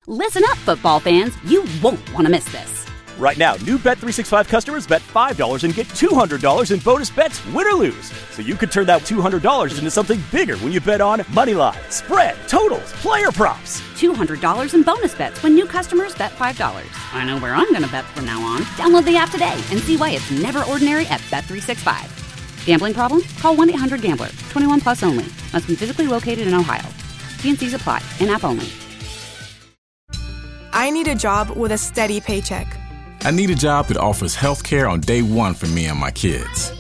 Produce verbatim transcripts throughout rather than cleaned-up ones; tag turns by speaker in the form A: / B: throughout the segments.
A: Listen up, football fans. You won't want to miss this.
B: Right now, new Bet three sixty-five customers bet five dollars and get two hundred dollars in bonus bets, win or lose. So you could turn that two hundred dollars into something bigger when you bet on money line, spread, totals, player props.
A: two hundred dollars in bonus bets when new customers bet five dollars. I know where I'm going to bet from now on. Download the app today and see why it's never ordinary at Bet three sixty-five. Gambling problem? Call one eight hundred gambler. twenty-one plus only. Must be physically located in Ohio. T and C's apply. In-app only.
C: I need a job with a steady paycheck.
D: I need a job that offers health care on day one for me and my kids.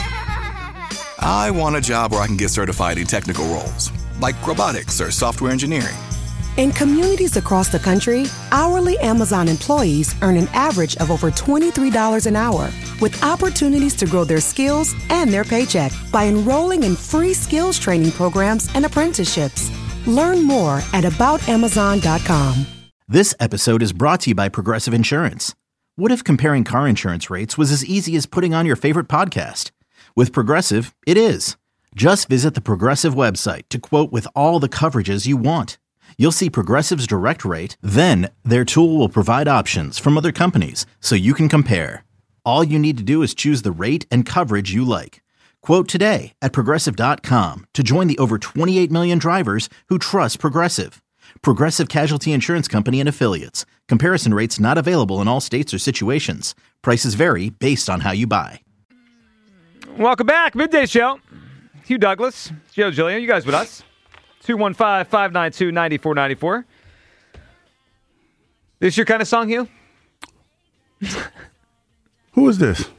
E: I want a job where I can get certified in technical roles, like robotics or software engineering.
F: In communities across the country, hourly Amazon employees earn an average of over twenty-three dollars an hour, with opportunities to grow their skills and their paycheck by enrolling in free skills training programs and apprenticeships. Learn more at about amazon dot com.
G: This episode is brought to you by Progressive Insurance. What if comparing car insurance rates was as easy as putting on your favorite podcast? With Progressive, it is. Just visit the Progressive website to quote with all the coverages you want. You'll see Progressive's direct rate, then their tool will provide options from other companies so you can compare. All you need to do is choose the rate and coverage you like. Quote today at progressive dot com to join the over twenty-eight million drivers who trust Progressive. Progressive Casualty Insurance Company and Affiliates. Comparison rates not available in all states or situations. Prices vary based on how you buy.
H: Welcome back. Midday Show. Hugh Douglas, Joe Gillian. You guys with us. two one five, five nine two, nine four nine four. This your kind of song, Hugh?
I: Who is this?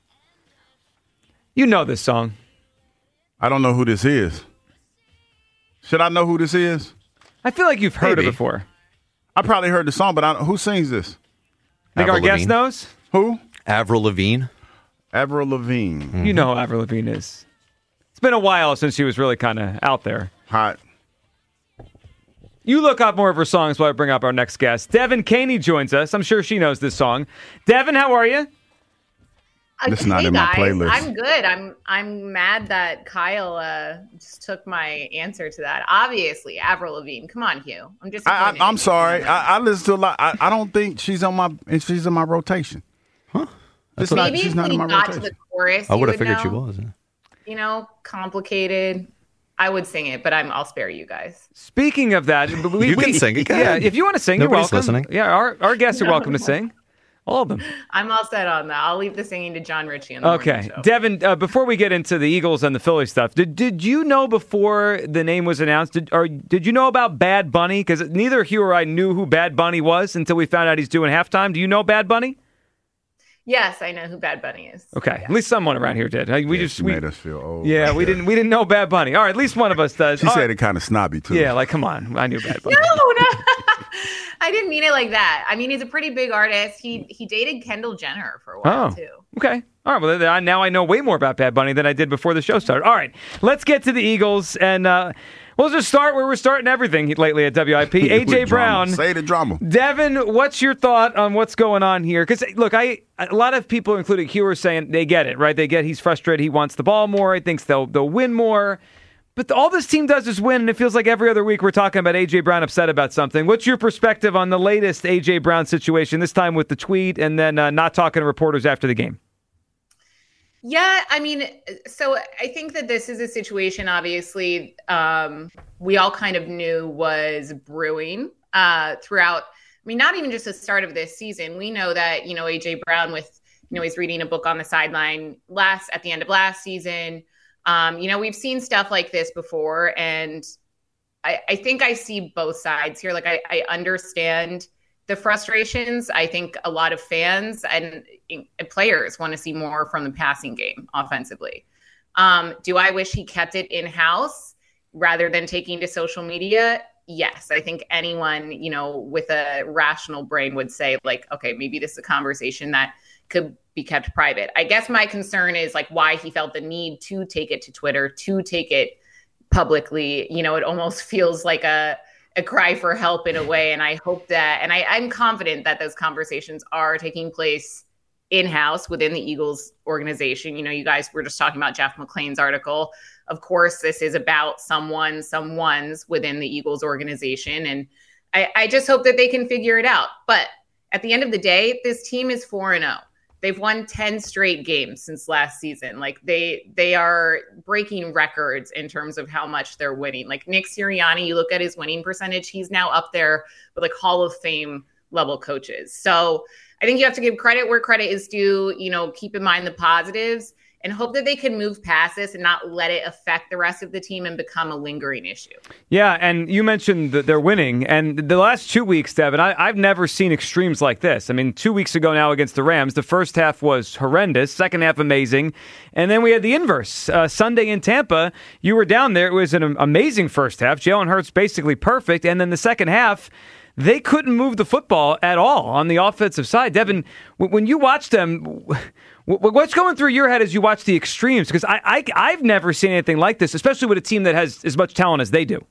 H: You know this song.
I: I don't know who this is. Should I know who this is?
H: I feel like you've heard
I: Maybe.
H: it before.
I: I probably heard the song, but I don't, who sings this?
H: Think our guest knows?
I: Who?
J: Avril Lavigne.
I: Avril Lavigne.
H: Mm-hmm. You know who Avril Lavigne is. It's been a while since she was really kind of out there.
I: Hot.
H: You look up more of her songs while I bring up our next guest. Devin Caney joins us. I'm sure she knows this song. Devin, how are you?
I: It's
K: hey
I: not in
K: guys,
I: my playlist.
K: I'm good. I'm I'm mad that Kyle uh, just took my answer to that. Obviously, Avril Lavigne. Come on, Hugh. I'm just.
I: I, I, I'm sorry. I, I listen to a lot. I, I don't think she's on my. She's in my rotation.
J: Huh?
I: It's
K: Maybe
I: not, she's
K: if
I: not
K: we
I: in my
K: got
I: rotation.
K: to the chorus,
J: I
K: you
J: would have
K: would
J: figured she
K: know.
J: was.
K: You know, complicated. I would sing it, but I'm. I'll spare you guys.
H: Speaking of that, we,
J: You
H: we,
J: can sing it, go
H: Yeah,
J: ahead.
H: if you want to sing,
J: Nobody's
H: you're welcome.
J: listening.
H: Yeah, our our guests are welcome to sing. All of them.
K: I'm all set on that. I'll leave the singing to John Ritchie on the
H: Okay,
K: morning show.
H: Devin. Uh, before we get into the Eagles and the Philly stuff, did did you know before the name was announced? Did, or did you know about Bad Bunny? Because neither Hugh or I knew who Bad Bunny was until we found out he's doing halftime. Do you know Bad Bunny?
K: Yes, I know who Bad Bunny is.
H: Okay,
K: Yeah.
H: at least someone around here did. We
I: Yeah,
H: just
I: she
H: we,
I: made us feel old.
H: yeah,
I: right
H: we
I: there.
H: didn't we didn't know Bad Bunny. All right, at least one of us does.
I: She
H: All
I: said
H: right.
I: it kind of snobby too.
H: Yeah, like come on, I knew Bad Bunny.
K: No, no. I didn't mean it like that. I mean, he's a pretty big artist. He he dated Kendall Jenner for a while,
H: Oh,
K: too.
H: okay. All right. Well, then, now I know way more about Bad Bunny than I did before the show started. All right. Let's get to the Eagles. And uh, we'll just start where we're starting everything lately at W I P. A J
I: With drama.
H: Brown.
I: Say the drama.
H: Devin, what's your thought on what's going on here? Because, look, I a lot of people, including Hugh, are saying they get it, right? They get he's frustrated. He wants the ball more. He thinks they'll, they'll win more. But all this team does is win, and it feels like every other week we're talking about A J Brown upset about something. What's your perspective on the latest A J Brown situation, this time with the tweet and then uh, not talking to reporters after the game?
K: Yeah, I mean, so I think that this is a situation, obviously, um, we all kind of knew was brewing uh, throughout. I mean, not even just the start of this season. We know that, you know, A J Brown with, you know, he's reading a book on the sideline last at the end of last season. Um, you know, we've seen stuff like this before, and I, I think I see both sides here. Like, I, I understand the frustrations. I think a lot of fans and, and players want to see more from the passing game offensively. Um, do I wish he kept it in-house rather than taking to social media? Yes. I think anyone, you know, with a rational brain would say, like, okay, maybe this is a conversation that could be kept private. I guess my concern is like why he felt the need to take it to Twitter, to take it publicly. You know, it almost feels like a, a cry for help in a way. And I hope that, and I, I'm confident that those conversations are taking place in-house within the Eagles organization. You know, you guys were just talking about Jeff McLean's article. Of course, this is about someone, someone's within the Eagles organization. And I, I just hope that they can figure it out. But at the end of the day, this team is four and oh. They've won ten straight games since last season. Like they they are breaking records in terms of how much they're winning. Like Nick Sirianni, you look at his winning percentage, he's now up there with like Hall of Fame level coaches. So I think you have to give credit where credit is due, you know, keep in mind the positives and hope that they can move past this and not let it affect the rest of the team and become a lingering issue.
H: Yeah, and you mentioned that they're winning. And the last two weeks, Devin, I, I've never seen extremes like this. I mean, two weeks ago now against the Rams, the first half was horrendous, second half amazing. And then we had the inverse. Uh, Sunday in Tampa, you were down there. It was an amazing first half. Jalen Hurts basically perfect. And then the second half, they couldn't move the football at all on the offensive side. Devin, when you watch them, what's going through your head as you watch the extremes? Because I, I, I've never seen anything like this, especially with a team that has as much talent as they do.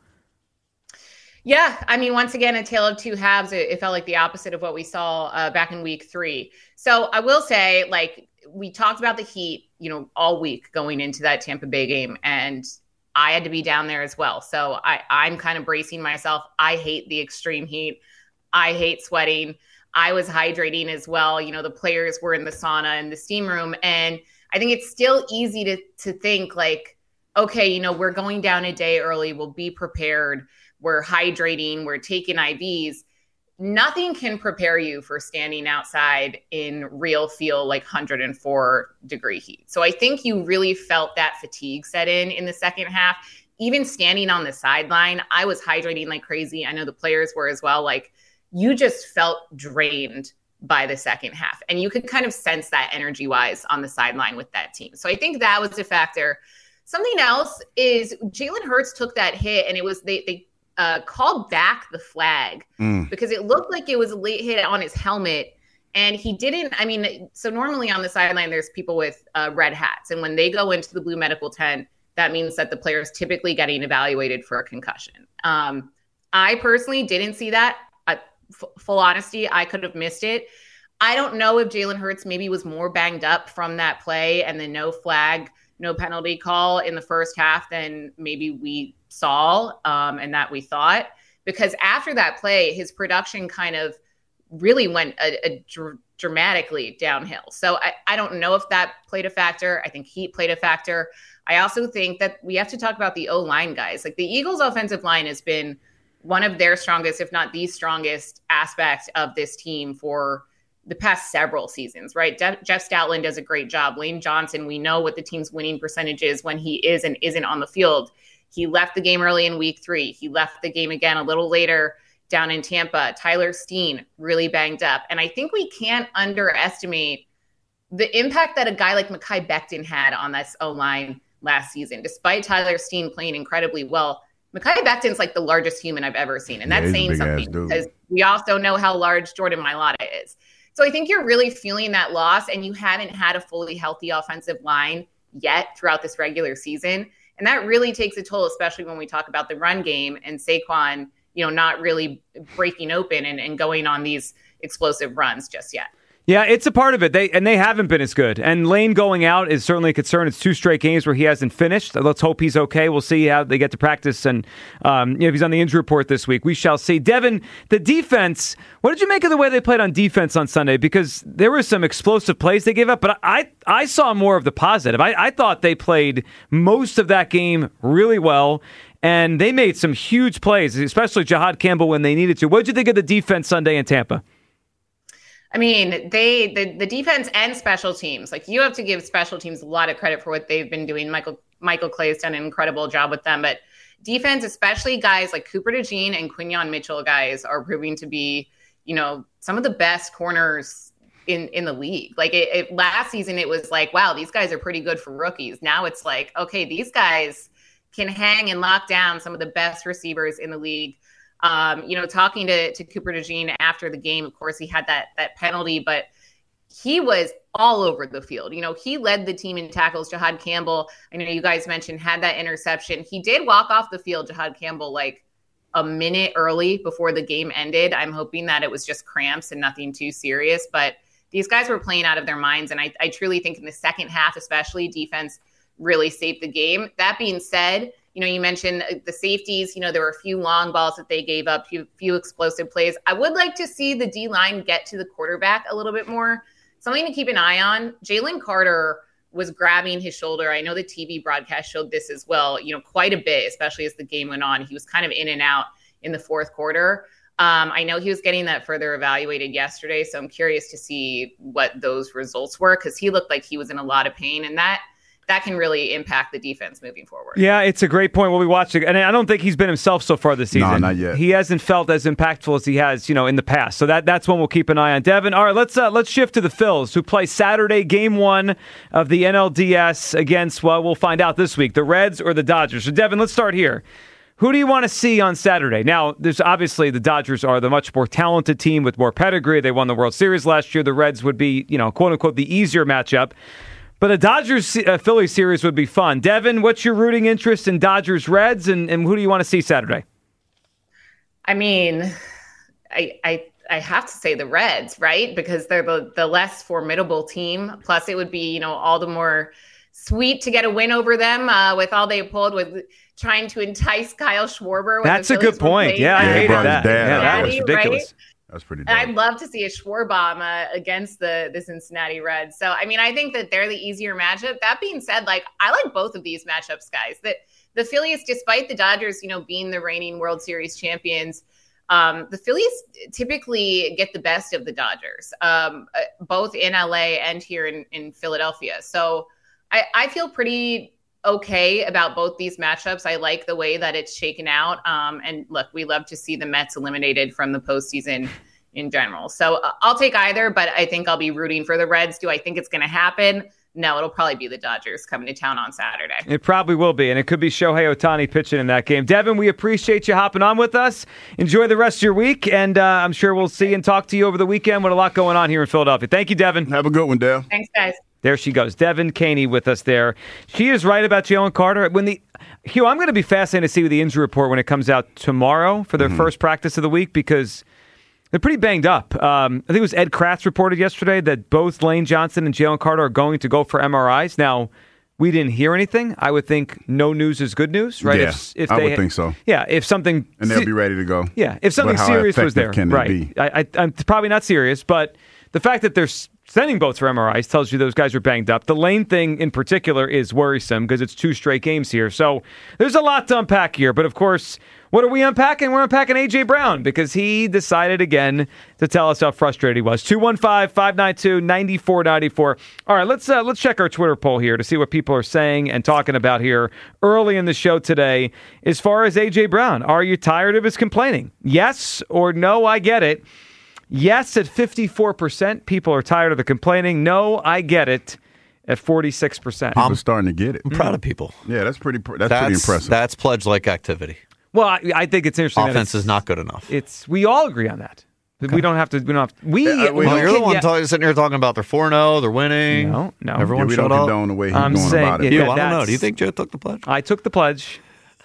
K: Yeah, I mean, once again, a tale of two halves. It, it felt like the opposite of what we saw uh, back in week three. So I will say, like, we talked about the Heat, you know, all week going into that Tampa Bay game, and I had to be down there as well. So I, I'm kind of bracing myself. I hate the extreme heat. I hate sweating. I was hydrating as well. You know, the players were in the sauna and the steam room. And I think it's still easy to to think like, okay, you know, we're going down a day early. We'll be prepared. We're hydrating. We're taking I Vs. Nothing can prepare you for standing outside in real feel like one hundred four degree heat. So I think you really felt that fatigue set in in the second half. Even standing on the sideline, I was hydrating like crazy. I know the players were as well. Like, you just felt drained by the second half. And you could kind of sense that energy-wise on the sideline with that team. So I think that was a factor. Something else is Jalen Hurts took that hit, and it was they they Uh, called back the flag mm. because it looked like it was a late hit on his helmet, and he didn't. I mean, so normally on the sideline, there's people with uh, red hats, and when they go into the blue medical tent, that means that the player is typically getting evaluated for a concussion. Um, I personally didn't see that. Uh, f- full honesty, I could have missed it. I don't know if Jalen Hurts maybe was more banged up from that play and the no flag, no penalty call in the first half than maybe we saw um, and that we thought, because after that play, his production kind of really went a, a dr- dramatically downhill. So I, I don't know if that played a factor. I think heat played a factor. I also think that we have to talk about the O-line guys. Like, the Eagles' offensive line has been one of their strongest, if not the strongest aspect of this team for the past several seasons, right? De- Jeff Stoutland does a great job. Lane Johnson, we know what the team's winning percentage is when he is and isn't on the field. He left the game early in week three. He left the game again a little later down in Tampa. Tyler Steen really banged up. And I think we can't underestimate the impact that a guy like Mekhi Becton had on this O-line last season. Despite Tyler Steen playing incredibly well, Mekhi Becton's like the largest human I've ever seen. And that's yeah, saying something because we also know how large Jordan Mailata is. So I think you're really feeling that loss, and you haven't had a fully healthy offensive line yet throughout this regular season. And that really takes a toll, especially when we talk about the run game and Saquon, you know, not really breaking open and, and going on these explosive runs just yet.
H: Yeah, it's a part of it. They and they haven't been as good. And Lane going out is certainly a concern. It's two straight games where he hasn't finished. Let's hope he's okay. We'll see how they get to practice. And um, you know, if he's on the injury report this week, we shall see. Devin, the defense, what did you make of the way they played on defense on Sunday? Because there were some explosive plays they gave up, but I, I saw more of the positive. I, I thought they played most of that game really well. And they made some huge plays, especially Jahad Campbell when they needed to. What did you think of the defense Sunday in Tampa?
K: I mean, they the, the defense and special teams, like, you have to give special teams a lot of credit for what they've been doing. Michael Michael Clay has done an incredible job with them. But defense, especially guys like Cooper DeJean and Quinyon Mitchell guys are proving to be, you know, some of the best corners in, in the league. Like, it, it, last season, it was like, wow, these guys are pretty good for rookies. Now it's like, okay, these guys can hang and lock down some of the best receivers in the league. Um, you know, talking to, to Cooper DeJean after the game, of course, he had that that penalty, but he was all over the field. You know, he led the team in tackles. Jahad Campbell, I know you guys mentioned, had that interception. He did walk off the field, Jahad Campbell, like a minute early before the game ended. I'm hoping that it was just cramps and nothing too serious, but these guys were playing out of their minds. And I, I truly think in the second half, especially, defense really saved the game. That being said, You know, you mentioned the safeties. You know, there were a few long balls that they gave up, few, few explosive plays. I would like to see the D-line get to the quarterback a little bit more. Something to keep an eye on. Jalen Carter was grabbing his shoulder. I know the T V broadcast showed this as well, you know, quite a bit, especially as the game went on. He was kind of in and out in the fourth quarter. Um, I know he was getting that further evaluated yesterday, so I'm curious to see what those results were because he looked like he was in a lot of pain, and that that can really impact the defense moving forward.
H: Yeah, it's a great point. We'll be watching, and I don't think he's been himself so far this season.
I: No, not yet.
H: He hasn't felt as impactful as he has, you know, in the past. So that that's one we'll keep an eye on. Devin, all right, let's uh, let's shift to the Phils, who play Saturday, game one of the N L D S against, well, we'll find out this week, the Reds or the Dodgers. So, Devin, let's start here. Who do you want to see on Saturday? Now, there's obviously the Dodgers are the much more talented team with more pedigree. They won the World Series last year. The Reds would be, you know, quote unquote, the easier matchup. But a Dodgers uh, Phillies series would be fun. Devin, what's your rooting interest in Dodgers Reds, and, and who do you want to see Saturday?
K: I mean, I I I have to say the Reds, right? Because they're the, the less formidable team. Plus, it would be, you know, all the more sweet to get a win over them uh, with all they pulled with trying to entice Kyle Schwarber.
H: That's a good point. Yeah, I hated that. Yeah, that was ridiculous.
K: Right?
I: That's pretty
K: dope. I'd love to see a Schwarbomb uh, against the, the Cincinnati Reds. So, I mean, I think that they're the easier matchup. That being said, like, I like both of these matchups, guys. That the Phillies, despite the Dodgers, you know, being the reigning World Series champions, um, the Phillies typically get the best of the Dodgers, um, uh, both in L A and here in, in Philadelphia. So I, I feel pretty okay about both these matchups. I like the way that it's shaken out. Um, and look, we love to see the Mets eliminated from the postseason in general. So uh, I'll take either, but I think I'll be rooting for the Reds. Do I think it's going to happen? No, it'll probably be the Dodgers coming to town on Saturday.
H: It probably will be, and it could be Shohei Ohtani pitching in that game. Devin, we appreciate you hopping on with us. Enjoy the rest of your week, and uh, I'm sure we'll see and talk to you over the weekend with a lot going on here in Philadelphia. Thank you, Devin.
I: Have a good one, Dev.
K: Thanks, guys.
H: There she goes. Devin Caney with us there. She is right about Jalen Carter. When the Hugh, I'm going to be fascinated to see the injury report when it comes out tomorrow for their mm-hmm. first practice of the week because they're pretty banged up. Um, I think it was Ed Kratz reported yesterday that both Lane Johnson and Jalen Carter are going to go for M R Is. Now, we didn't hear anything. I would think no news is good news, right?
I: Yeah,
H: if, if
I: I
H: they,
I: would think so.
H: Yeah, if something...
I: And they'll be ready to go.
H: Yeah, if something serious was there.
I: Can
H: right.
I: Be?
H: I, I, I'm probably not serious, but the fact that they're sending both for M R Is tells you those guys are banged up. The Lane thing in particular is worrisome because it's two straight games here. So there's a lot to unpack here. But of course, what are we unpacking? We're unpacking A J Brown because he decided again to tell us how frustrated he was. two one five, five nine two, nine four nine four. All right, let's uh, let's check our Twitter poll here to see what people are saying and talking about here early in the show today. As far as A J Brown, are you tired of his complaining? Yes or no, I get it. Yes, at fifty-four percent, people are tired of the complaining. No, I get it, at forty-six percent.
I: I'm starting to get it.
J: I'm proud of people.
I: Yeah, that's pretty. That's,
J: that's
I: pretty impressive.
J: That's pledge-like activity.
H: Well, I, I think it's interesting.
J: Offense
H: that it's,
J: is not good enough.
H: It's we all agree on that. Okay. We don't have to. We don't have. To, we.
J: Uh,
H: we
J: well, you're the one
H: get,
J: talking, sitting here talking about they're four and oh, they're winning.
H: No, no.
J: Everyone
I: yeah, we
J: shut
I: don't
J: up.
I: condone the way he's
H: I'm
I: going
H: saying,
I: about it.
H: Yeah,
J: you, I don't know. Do you think Joe took the pledge?
H: I took the pledge.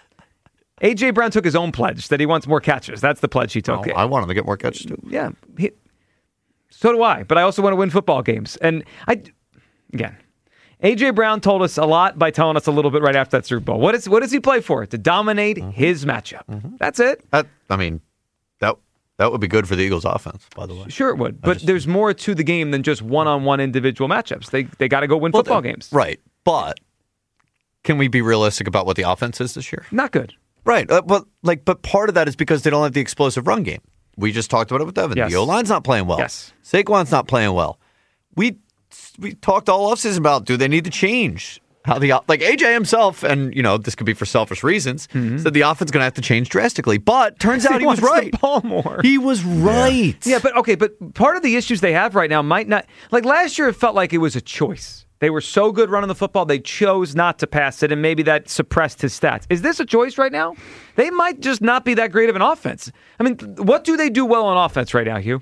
H: A J Brown took his own pledge that he wants more catches. That's the pledge he took.
J: Oh, I want him to get more catches too.
H: Yeah. He, so do I, but I also want to win football games. And I, again, A J Brown told us a lot by telling us a little bit right after that Super Bowl. What is what does he play for? To dominate mm-hmm. his matchup. Mm-hmm. That's it.
J: That, I mean, that that would be good for the Eagles' offense, by the way.
H: Sure it would, but just, there's more to the game than just one-on-one individual matchups. They they got to go win
J: well,
H: football games.
J: Right, but can we be realistic about what the offense is this year?
H: Not good.
J: Right, uh, but like, but part of that is because they don't have the explosive run game. We just talked about it with Devin.
H: Yes.
J: The O-line's not playing well.
H: Yes.
J: Saquon's not playing well. We we talked all offseason about, do they need to change how the like A J himself, and you know this could be for selfish reasons, mm-hmm. said the offense is going to have to change drastically. But turns out he,
H: he
J: was right.
H: The ball more.
J: He was right.
H: Yeah. yeah, but okay, but part of the issues they have right now might not like last year. It felt like it was a choice. They were so good running the football, they chose not to pass it, and maybe that suppressed his stats. Is this a choice right now? They might just not be that great of an offense. I mean, what do they do well on offense right now, Hugh?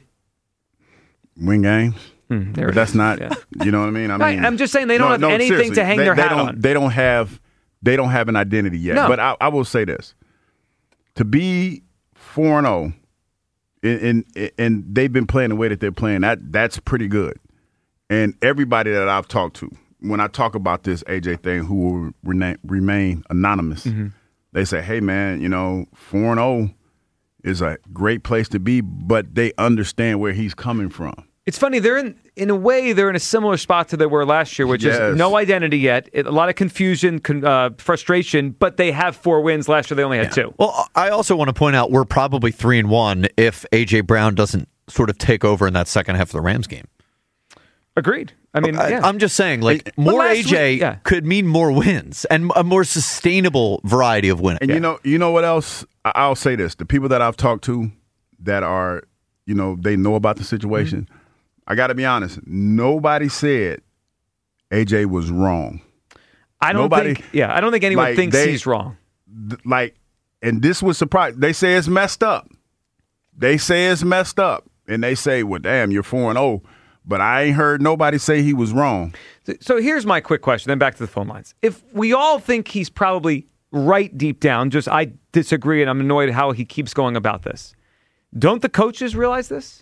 I: Win games.
H: Mm,
I: but that's not, yeah. you know what I mean? I mean,
H: I'm just saying they don't
I: no,
H: have
I: no,
H: anything
I: seriously.
H: to hang
I: they,
H: their
I: they
H: hat
I: don't,
H: on.
I: They don't have, they don't have an identity yet.
H: No.
I: But I, I will say this: to be four and zero, and and they've been playing the way that they're playing, that that's pretty good. And everybody that I've talked to, when I talk about this A J thing, who will remain, remain anonymous, mm-hmm. they say, hey, man, you know, four and oh is a great place to be, but they understand where he's coming from.
H: It's funny. They're in, in a way, they're in a similar spot to they were last year, which yes. is no identity yet. It, a lot of confusion, con, uh, frustration, but they have four wins. Last year, they only had yeah. two.
J: Well, I also want to point out we're probably three and one if A J Brown doesn't sort of take over in that second half of the Rams game.
H: Agreed. I mean, I, yeah.
J: I'm just saying, like, but more A J week, yeah. could mean more wins and a more sustainable variety of winning.
I: And yeah. you know, you know what else? I'll say this: the people that I've talked to that are, you know, they know about the situation. Mm-hmm. I got to be honest. Nobody said A J was wrong.
H: I don't
I: Nobody,
H: think. Yeah, I don't think anyone
I: like
H: thinks
I: they,
H: he's wrong.
I: Like, and this was surprising. They say it's messed up. They say it's messed up, and they say, "Well, damn, you're four and zero." But I ain't heard nobody say he was wrong.
H: So here's my quick question. Then back to the phone lines. If we all think he's probably right deep down, just I disagree, and I'm annoyed how he keeps going about this. Don't the coaches realize this?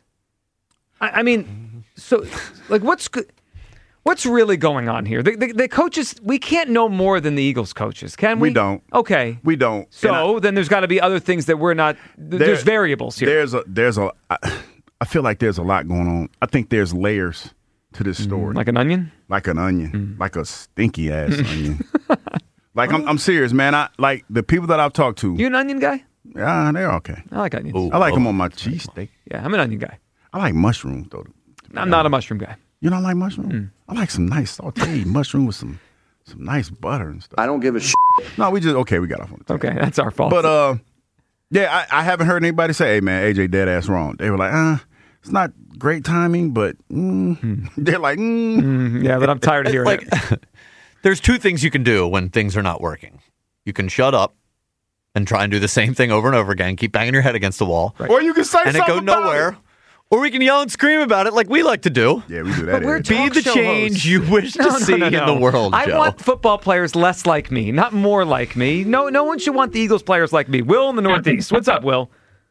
H: I, I mean, so like, what's what's really going on here? The, the, the coaches, we can't know more than the Eagles coaches, can we?
I: We don't.
H: Okay,
I: we don't.
H: So I, then there's got to be other things that we're not. There, there's variables here.
I: There's a there's a. I, I feel like there's a lot going on. I think there's layers to this story.
H: Mm, like an onion?
I: Like an onion. Mm. Like a stinky ass onion. Like I'm, I'm serious, man. I like the people that I've talked to.
H: You an onion guy?
I: Yeah, they're okay.
H: I like onions.
I: Ooh, I like oh. them on my cheesesteak.
H: Yeah, I'm an onion guy.
I: I like mushrooms though.
H: I'm not a mushroom guy.
I: You don't like mushrooms? Mm. I like some nice sauteed mushroom with some some nice butter and stuff.
L: I don't give a shit.
I: No, we just okay. We got off on the
H: Okay, that's our fault.
I: But uh, yeah, I, I haven't heard anybody say, "Hey, man, A J dead ass wrong." They were like, "Uh, it's not great timing," but mm. mm. they're like, mm.
H: Mm, "Yeah, but I'm tired of hearing
J: like,
H: it."
J: There's two things you can do when things are not working. You can shut up and try and do the same thing over and over again, keep banging your head against the wall,
I: right. or you can say
J: and
I: something
J: it go nowhere. It. Or we can yell and scream about it like we like to do.
I: Yeah, we do that.
H: But we're
J: Be the change
H: hosts.
J: you wish
H: no,
J: to see
H: no, no, no.
J: in the world,
H: I
J: Joe.
H: want football players less like me, not more like me. No, no one should want the Eagles players like me. Will in the Northeast. What's up, Will?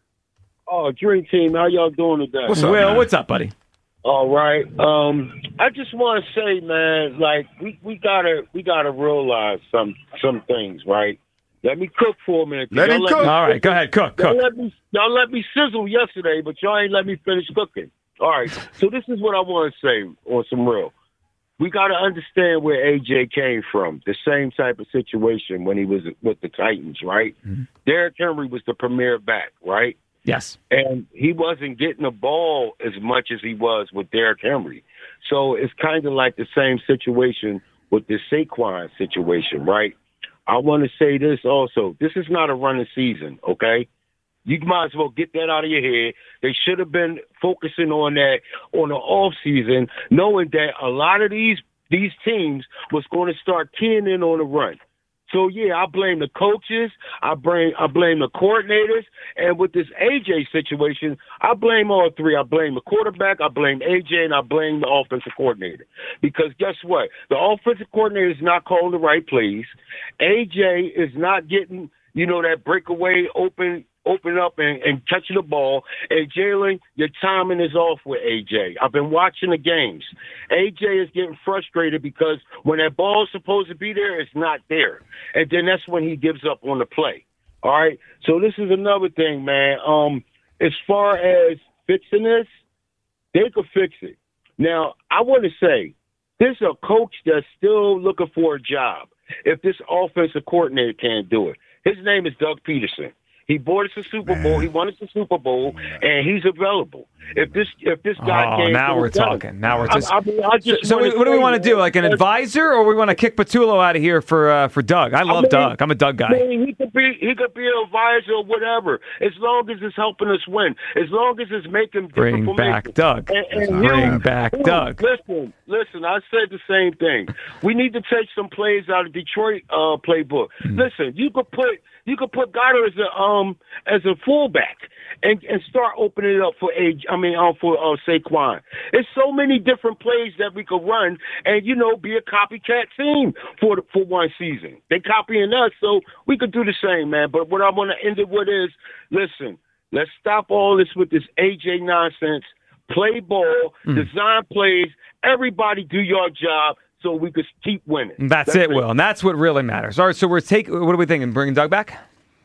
M: Oh, Dream Team. How y'all doing today?
H: What's up, Will, man? What's up, buddy?
M: All right. Um, I just want to say, man, like we, we gotta we gotta realize some some things, right? Let me cook for a minute.
I: Let him cook.
H: Me, All right, go ahead, cook, cook.
M: Y'all let, me, y'all let me sizzle yesterday, but y'all ain't let me finish cooking. All right, so this is what I want to say on some real. We got to understand where A J came from. The same type of situation when he was with the Titans, right? Mm-hmm. Derrick Henry was the premier back, right?
H: Yes.
M: And he wasn't getting the ball as much as he was with Derrick Henry. So it's kind of like the same situation with the Saquon situation, right? I want to say this also. This is not a running season, okay? You might as well get that out of your head. They should have been focusing on that on the off season, knowing that a lot of these these teams was going to start keying in on the run. So yeah, I blame the coaches, I blame I blame the coordinators, and with this A J situation, I blame all three. I blame the quarterback, I blame A J, and I blame the offensive coordinator. Because guess what? The offensive coordinator is not calling the right plays. A J is not getting, you know, that breakaway open open up and, and catching the ball. And Jalen, your timing is off with A J. I've been watching the games. A J is getting frustrated because when that ball is supposed to be there, it's not there. And then that's when he gives up on the play. All right? So this is another thing, man. Um, as far as fixing this, they could fix it. Now, I want to say, there's a coach that's still looking for a job if this offensive coordinator can't do it. His name is Doug Peterson. He bought us a Super Bowl. He won us a Super Bowl, and he's available. If this if this guy
H: oh,
M: can't,
H: now we're
M: done.
H: talking. Now we're just.
M: I, I mean, I just
H: so, so what do we want to do? Like an advisor, or we want to kick Patullo out of here for uh, for Doug? I love I mean, Doug. I'm a Doug guy.
M: I mean, he could be he could be an advisor or whatever, as long as it's helping us win. As long as it's making
H: bring
M: different
H: back
M: information.
H: Doug.
M: And, and
H: bring
M: you,
H: back
M: ooh,
H: Doug.
M: Listen, listen. I said the same thing. We need to take some plays out of Detroit uh, playbook. Mm. Listen, you could put. You could put Goddard as a um as a fullback and, and start opening it up for age. I mean, um, for uh, Saquon. There's so many different plays that we could run, and you know, be a copycat team for the, for one season. They copying us, so we could do the same, man. But what I want to end it with is, listen, let's stop all this with this A J nonsense. Play ball, mm. design plays. Everybody do your job. So we could keep winning.
H: That's, that's it, it, Will. And that's what really matters. All right, so we're taking. What are we thinking? Bringing Doug back?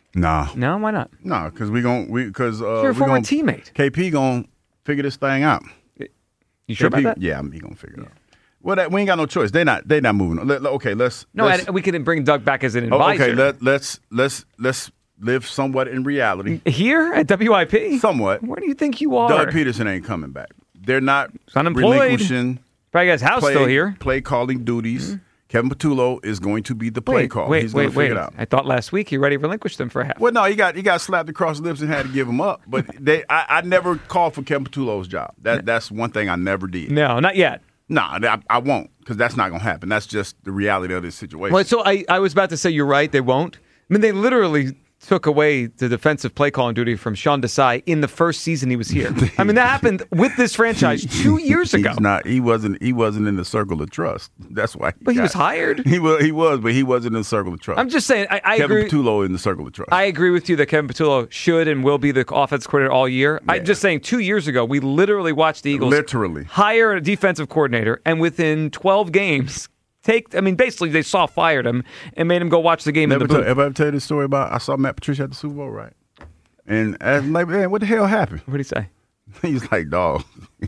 I: Nah.
H: No, why not?
I: No, because we gon' we because uh,
H: You're a
I: we
H: former
I: gon-
H: teammate.
I: K P gonna figure this thing out.
H: You sure
I: K P,
H: about that?
I: Yeah, he gonna figure it out. Well, that, we ain't got no choice. They not they not moving. Let, let- okay, let's.
H: No,
I: let's,
H: and we can bring Doug back as an
I: oh,
H: advisor.
I: okay, let, let's let's let's live somewhat in reality.
H: Here at W I P?
I: Somewhat.
H: Where do you think you are?
I: Doug Peterson ain't coming back. They're not
H: He's unemployed.
I: relinquishing.
H: Probably got his house
I: play,
H: still here.
I: Play calling duties. Mm-hmm. Kevin Patullo is going to be the play
H: Wait,
I: call.
H: wait,
I: He's
H: wait,
I: going to
H: wait.
I: figure it out.
H: I thought last week he already relinquished them for half.
I: Well, no, he got he got slapped across the lips and had to give him up. But they, I, I never called for Kevin Patullo's job. That that's one thing I never did.
H: No, not yet.
I: No, I, I won't because that's not going to happen. That's just the reality of this situation.
H: Well, so I, I was about to say you're right. They won't. I mean, they literally took away the defensive play calling duty from Sean Desai in the first season he was here. I mean, that happened with this franchise two years ago.
I: He's not. He wasn't. He wasn't in the circle of trust. That's why. He
H: but he
I: got,
H: was hired.
I: He was. He was, but he wasn't in the circle of trust.
H: I'm just saying. I, I
I: Kevin
H: agree.
I: Patullo in the circle of trust.
H: I agree with you that Kevin Patullo should and will be the offensive coordinator all year. Yeah. I'm just saying. Two years ago, we literally watched the Eagles
I: literally
H: hire a defensive coordinator, and within twelve games. Take, I mean, basically, they saw fired him and made him go watch the game
I: Never
H: in the booth.
I: Tell, ever ever tell you the story about I saw Matt Patricia at the Super Bowl, right? And I'm like, man, what the hell happened?
H: What did he say?
I: He's like, dog.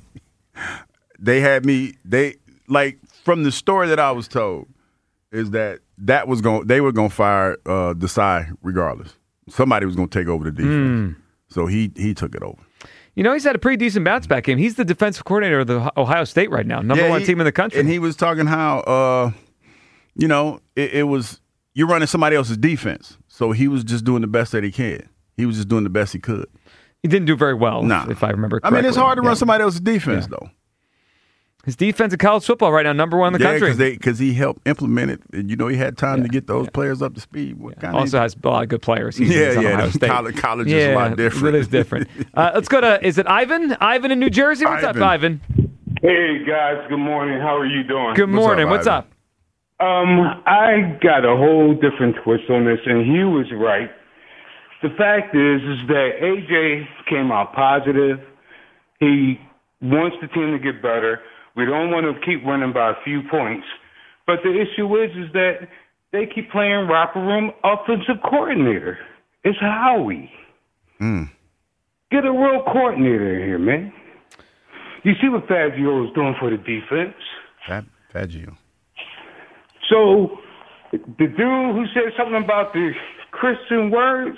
I: They had me. They like from the story that I was told is that that was going. They were going to fire uh, Desai regardless. Somebody was going to take over the defense, mm. so he he took it over.
H: You know, he's had a pretty decent bounce back game. He's the defensive coordinator of the Ohio State right now, number
I: yeah,
H: one
I: he,
H: team in the country.
I: And he was talking how, uh, you know, it, it was you're running somebody else's defense, so he was just doing the best that he can. He was just doing the best he could.
H: He didn't do very well,
I: nah.
H: if I remember correctly.
I: I mean, it's hard to
H: yeah.
I: run somebody else's defense, yeah. though.
H: His defense in college football right now, number one in the
I: yeah,
H: country.
I: Yeah, because he helped implement it. And, you know, he had time
H: yeah,
I: to get those
H: yeah.
I: players up to speed. What
H: yeah.
I: kind
H: also
I: of
H: has a lot of good players. He's
I: yeah,
H: on
I: yeah.
H: Ohio State.
I: College, college
H: yeah,
I: is a lot different.
H: It is different. uh, let's go to, is it Ivan? Ivan in New Jersey? What's
I: Ivan.
H: up, Ivan?
L: Hey, guys. Good morning. How are you doing?
H: Good morning. What's up?
L: What's up? Um, I got a whole different twist on this, and he was right. The fact is, is that A J came out positive. He wants the team to get better. We don't want to keep winning by a few points. But the issue is, is that they keep playing wrapper room offensive coordinator. It's Howie.
I: Mm.
L: Get a real coordinator in here, man. You see what Fangio is doing for the defense?
I: Fab, Fangio.
L: So the dude who said something about the Christian words,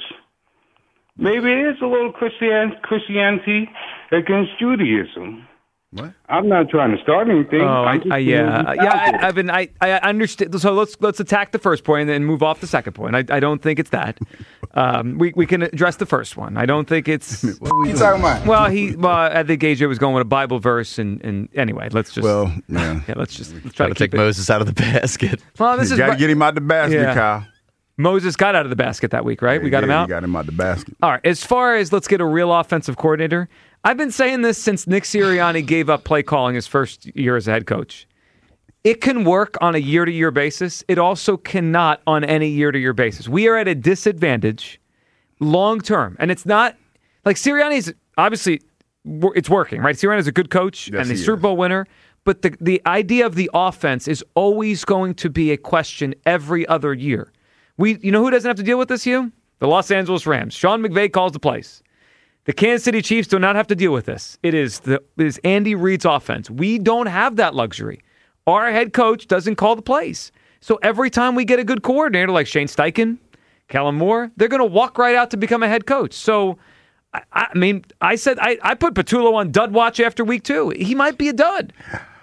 L: maybe it is a little Christian Christianity against Judaism.
I: What?
L: I'm not trying to start anything.
H: Oh, I, I, yeah, yeah. I, I've been. I, I understand. So let's let's attack the first point and then move off the second point. I, I don't think it's that. Um, we we can address the first one. I don't think it's.
I: What are
L: you talking about?
H: Well, he. Well, I think A J was going with a Bible verse, and, and anyway, let's just.
I: Well, yeah.
H: yeah let's just let's try
J: to,
H: to
J: take
H: it.
J: Moses out of the basket.
H: Well, this
I: you
H: is
I: got to get him out the basket,
H: yeah.
I: Kyle.
H: Moses got out of the basket that week, right?
I: Yeah,
H: we got
I: yeah,
H: him out.
I: We got him out the basket.
H: All right. As far as let's get a real offensive coordinator, I've been saying this since Nick Sirianni gave up play calling his first year as a head coach. It can work on a year-to-year basis. It also cannot on any year-to-year basis. We are at a disadvantage long-term. And it's not like Sirianni's obviously it's working, right? Sirianni's a good coach
I: yes,
H: and the
I: he
H: Super
I: is.
H: Bowl winner. But the, the idea of the offense is always going to be a question every other year. We, you know who doesn't have to deal with this, Hugh? The Los Angeles Rams. Sean McVay calls the plays. The Kansas City Chiefs do not have to deal with this. It is the it is Andy Reid's offense. We don't have that luxury. Our head coach doesn't call the plays. So every time we get a good coordinator like Shane Steichen, Kellen Moore, they're going to walk right out to become a head coach. So, I, I mean, I said I, I put Patullo on dud watch after week two. He might be a dud.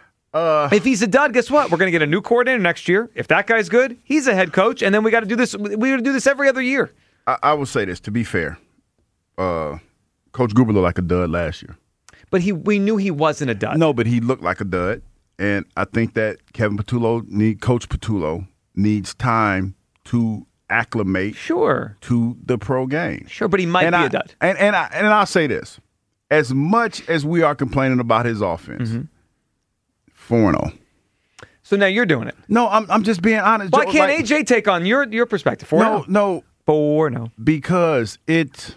I: Uh,
H: if he's a dud, guess what? We're going to get a new coordinator next year. If that guy's good, he's a head coach, and then we got to do this. We got to do this every other year.
I: I, I will say this to be fair. Uh, Coach Gruber looked like a dud last year.
H: But he, we knew he wasn't a dud.
I: No, but he looked like a dud, and I think that Kevin Patullo, need Coach Patullo, needs time to acclimate.
H: Sure.
I: To the pro game.
H: Sure, but he might
I: and
H: be
I: I,
H: a dud.
I: And and I, and I'll say this: as much as we are complaining about his offense. Mm-hmm. four and oh.
H: So now you're doing it.
I: No, I'm I'm just being honest.
H: Why
I: Joe,
H: can't
I: like,
H: A J take on your your perspective? four
I: no, no.
H: four and oh.
I: Because it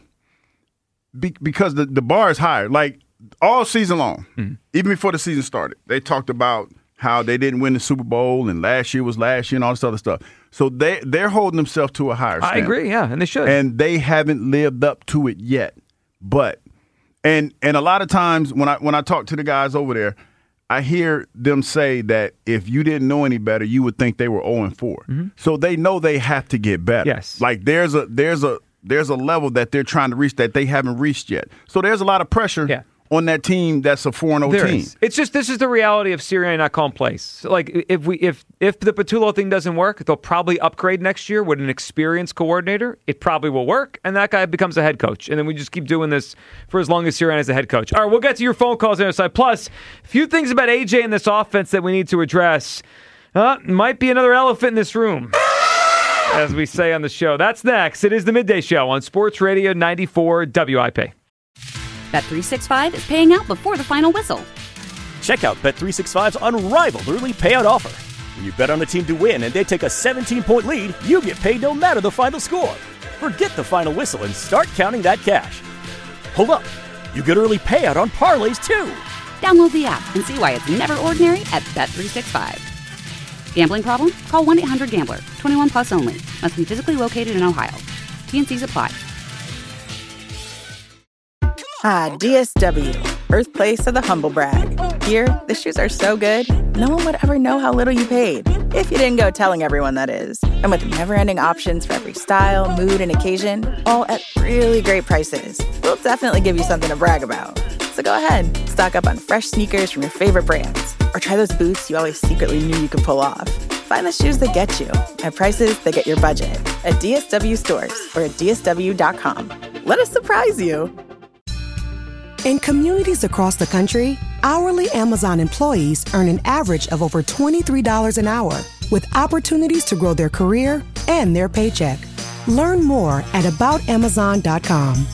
I: be, because the, the bar is higher. Like all season long, mm-hmm. even before the season started, they talked about how they didn't win the Super Bowl and last year was last year and all this other stuff. So they, they're holding themselves to a higher standard.
H: I agree, yeah, and they should.
I: And they haven't lived up to it yet. But and and a lot of times when I when I talk to the guys over there, I hear them say that if you didn't know any better, you would think they were oh and four.
H: Mm-hmm.
I: So they know they have to get better.
H: Yes.
I: Like there's a there's a there's a level that they're trying to reach that they haven't reached yet. So there's a lot of pressure
H: yeah.
I: on that team that's a four and oh
H: There
I: team.
H: is. It's just this is the reality of Sirianni not calling plays. Like if we if if the Patullo thing doesn't work, they'll probably upgrade next year with an experienced coordinator. It probably will work, and that guy becomes a head coach. And then we just keep doing this for as long as Sirianni is a head coach. All right, we'll get to your phone calls on the other side. Plus, a few things about A J in this offense that we need to address. Uh, might be another elephant in this room, as we say on the show. That's next. It is the Midday Show on Sports Radio ninety-four W I P.
A: Bet three sixty-five is paying out before the final whistle.
B: Check out Bet three sixty-five's unrivaled early payout offer. When you bet on a team to win and they take a seventeen-point lead, you get paid no matter the final score. Forget the final whistle and start counting that cash. Hold up. You get early payout on parlays, too.
A: Download the app and see why it's never ordinary at Bet three sixty-five. Gambling problem? Call one eight hundred gambler. twenty-one plus only. Must be physically located in Ohio. T N Cs apply.
N: Ah, D S W, birthplace of the humble brag. Here, the shoes are so good, no one would ever know how little you paid. If you didn't go telling everyone, that is. And with never-ending options for every style, mood, and occasion, all at really great prices, we'll definitely give you something to brag about. So go ahead, stock up on fresh sneakers from your favorite brands, or try those boots you always secretly knew you could pull off. Find the shoes that get you at prices that get your budget at D S W stores or at D S W dot com. Let us surprise you.
F: In communities across the country, hourly Amazon employees earn an average of over twenty-three dollars an hour, with opportunities to grow their career and their paycheck. Learn more at about amazon dot com.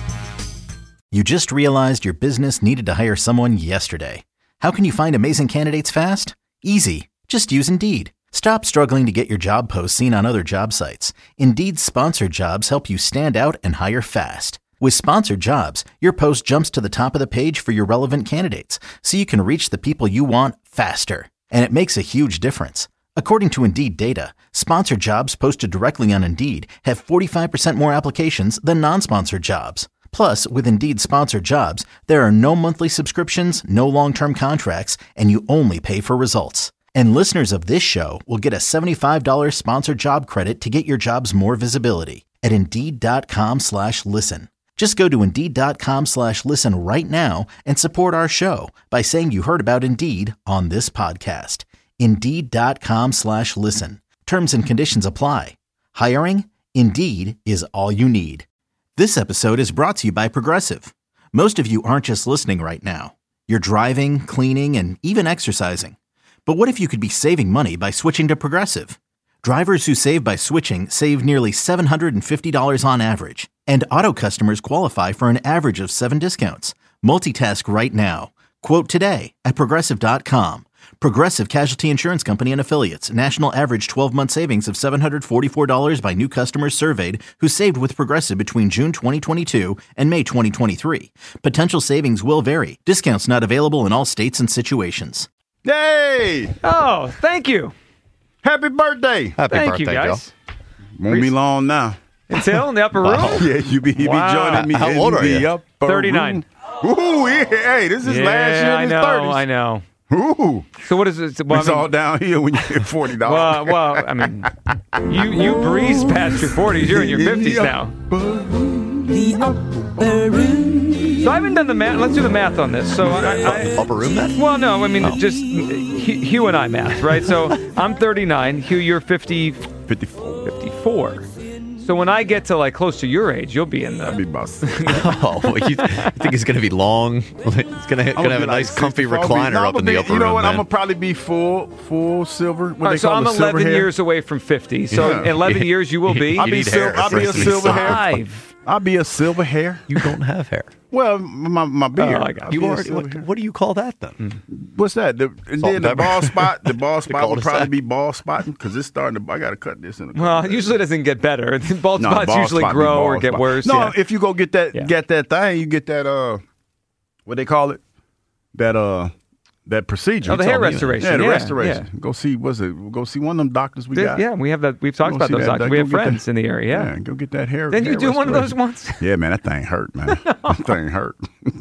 G: You just realized your business needed to hire someone yesterday. How can you find amazing candidates fast? Easy. Just use Indeed. Stop struggling to get your job posts seen on other job sites. Indeed's sponsored jobs help you stand out and hire fast. With sponsored jobs, your post jumps to the top of the page for your relevant candidates, so you can reach the people you want faster. And it makes a huge difference. According to Indeed data, sponsored jobs posted directly on Indeed have forty-five percent more applications than non-sponsored jobs. Plus, with Indeed sponsored jobs, there are no monthly subscriptions, no long-term contracts, and you only pay for results. And listeners of this show will get a seventy-five dollars sponsored job credit to get your jobs more visibility at Indeed.com slash listen. Just go to Indeed.com slash listen right now and support our show by saying you heard about Indeed on this podcast. Indeed.com slash listen. Terms and conditions apply. Hiring? Indeed is all you need. This episode is brought to you by Progressive. Most of you aren't just listening right now. You're driving, cleaning, and even exercising. But what if you could be saving money by switching to Progressive? Drivers who save by switching save nearly seven hundred fifty dollars on average. And auto customers qualify for an average of seven discounts. Multitask right now. Quote today at Progressive dot com. Progressive Casualty Insurance Company and Affiliates. National average twelve-month savings of seven hundred forty-four dollars by new customers surveyed who saved with Progressive between June twenty twenty-two and May twenty twenty-three. Potential savings will vary. Discounts not available in all states and situations.
I: Yay!
H: Oh, thank you.
I: Happy birthday.
J: Happy
H: thank
J: birthday,
H: you, guys.
J: Joe.
I: Won't be long now.
H: Until in the upper room?
J: Wow.
I: Yeah, you be, you
H: Wow.
I: be joining me
J: How
I: in
J: old are
I: the
J: you?
I: upper
H: thirty-nine.
I: room. Ooh, yeah. Hey, this is
H: yeah,
I: last year in
H: I
I: his
H: know,
I: thirties.
H: I know.
I: Ooh.
H: So what is it? Well,
I: It's
H: I mean,
I: all downhill when you hit forty dollars.
H: well, well, I mean, you you breeze past your forties. You're in your fifties now.
N: The upper room.
H: So I haven't done the math. Let's do the math on this. So I, I,
J: Upper room math?
H: well, no, I mean just Hugh and I math, right? So I'm thirty-nine. Hugh, you're fifty,
I: fifty-four.
H: fifty-four. So when I get to like close to your age, you'll be in
I: That'd be
H: the.
I: about
J: Oh, well, you, you think it's going to be long? It's going to
I: I'm
J: have a
I: be
J: nice,
I: like
J: comfy
I: sixty-four.
J: recliner
I: No,
J: up
I: I'ma
J: in the
I: be-
J: upper
I: You know
J: room,
I: what?
J: man.
I: I'm going to probably be full full silver. What
H: All
I: they
H: right, so
I: call
H: I'm
I: the silver
H: eleven
I: hair.
H: years away from fifty. So
I: Yeah.
H: in eleven years, you will be.
I: I'll
J: You
I: be,
J: need
I: sil-
J: hair
I: I'll
J: for
I: be
J: it
I: a
J: to be
I: silver hair.
H: Five.
I: I'll be a silver hair.
J: You don't have hair.
I: Well, my my beard.
H: Oh, I got
I: I'll
J: You
I: be a
J: already,
I: silver
J: what,
I: hair.
J: what do you call that then?
I: What's that? The, and
J: Salt
I: then
J: and
I: the
J: pepper.
I: ball spot. The ball spot will
J: cul-de-sac.
I: probably be ball spotting because it's starting to. I got to cut this in. A
H: Well, it usually doesn't get better. Bald
I: No,
H: spots
I: ball
H: usually
I: spot be
H: grow
I: ball
H: or get
I: spot.
H: worse.
I: No,
H: yeah.
I: if you go get that
H: Yeah.
I: get that thing, you get that uh, what they call it, that uh, that procedure.
H: Oh, the
I: He
H: hair
I: told me.
H: restoration.
I: Yeah, the
H: Yeah,
I: restoration.
H: yeah.
I: Go see, what's it? Go see one of them doctors we
H: There-
I: got.
H: yeah, we have that. We've talked
I: Go
H: about
I: see
H: those
I: that-
H: doctors.
I: that-
H: We
I: go
H: have
I: get
H: friends
I: that-
H: in the area. Yeah.
I: Yeah, go get that hair.
H: Didn't you
I: hair
H: do one of those
I: restoration.
H: once?
I: Yeah, man, that thing hurt, man. that thing hurt.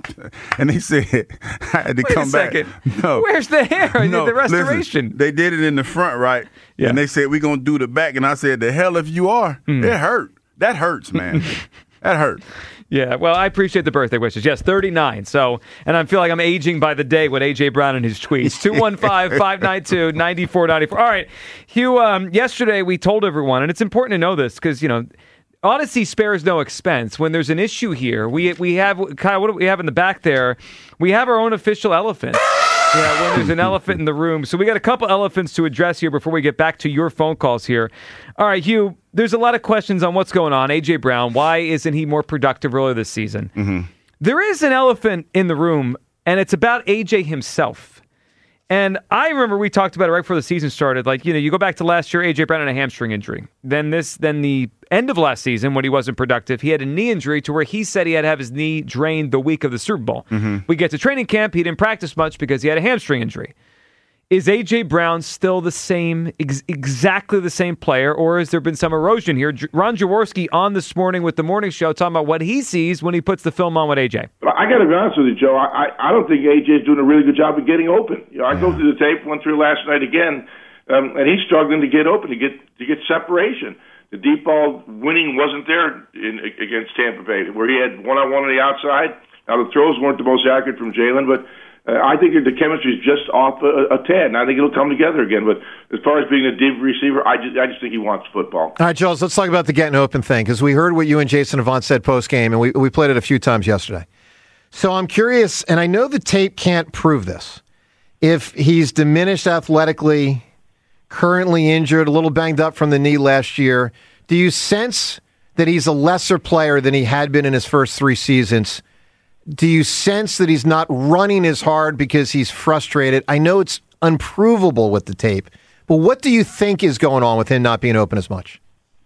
I: And they said I had to
H: Wait a
I: come back.
H: second.
I: No,
H: Where's the hair?
I: no,
H: the restoration.
I: listen, they did it in the front, right?
H: Yeah.
I: And they said we're gonna do the back, and I said, the hell if you are,
H: Hmm.
I: it hurt. That hurts, man. that hurt.
H: Yeah, well, I appreciate the birthday wishes. Yes, thirty-nine. So, and I feel like I'm aging by the day with A J Brown and his tweets. two one five, five nine two, nine four nine four. All right, Hugh, um, yesterday we told everyone, and it's important to know this because, you know, Odyssey spares no expense. When there's an issue here, we we have, Kyle, what do we have in the back there? We have our own official elephant. Yeah, when there's an elephant in the room. So we got a couple elephants to address here before we get back to your phone calls here. All right, Hugh, there's a lot of questions on what's going on. A J Brown, why isn't he more productive earlier this season?
I: Mm-hmm.
H: There is an elephant in the room, and it's about A J himself. And I remember we talked about it right before the season started. Like, you know, you go back to last year, A J Brown had a hamstring injury. Then this, then the end of last season when he wasn't productive, he had a knee injury to where he said he had to have his knee drained the week of the Super Bowl.
I: Mm-hmm.
H: We get to training camp, he didn't practice much because he had a hamstring injury. Is A J Brown still the same, ex- exactly the same player, or has there been some erosion here? J- Ron Jaworski on this morning with the morning show talking about what he sees when he puts the film on with A J.
O: But I got to be honest with you, Joe. I, I I don't think A J is doing a really good job of getting open. You know, I go through the tape, went through last night again, um, and he's struggling to get open, to get to get separation. The deep ball winning wasn't there in, against Tampa Bay, where he had one-on-one on the outside. Now, the throws weren't the most accurate from Jalen, but uh, I think the chemistry is just off a, a tad, and I think it'll come together again. But as far as being a deep receiver, I just, I just think he wants football.
P: All right, Jules, let's talk about the getting open thing, because we heard what you and Jason Avant said post-game, and we, we played it a few times yesterday. So I'm curious, and I know the tape can't prove this, if he's diminished athletically, currently injured, a little banged up from the knee last year. Do you sense that he's a lesser player than he had been in his first three seasons? Do you sense that he's not running as hard because he's frustrated? I know it's unprovable with the tape, but what do you think is going on with him not being open as much?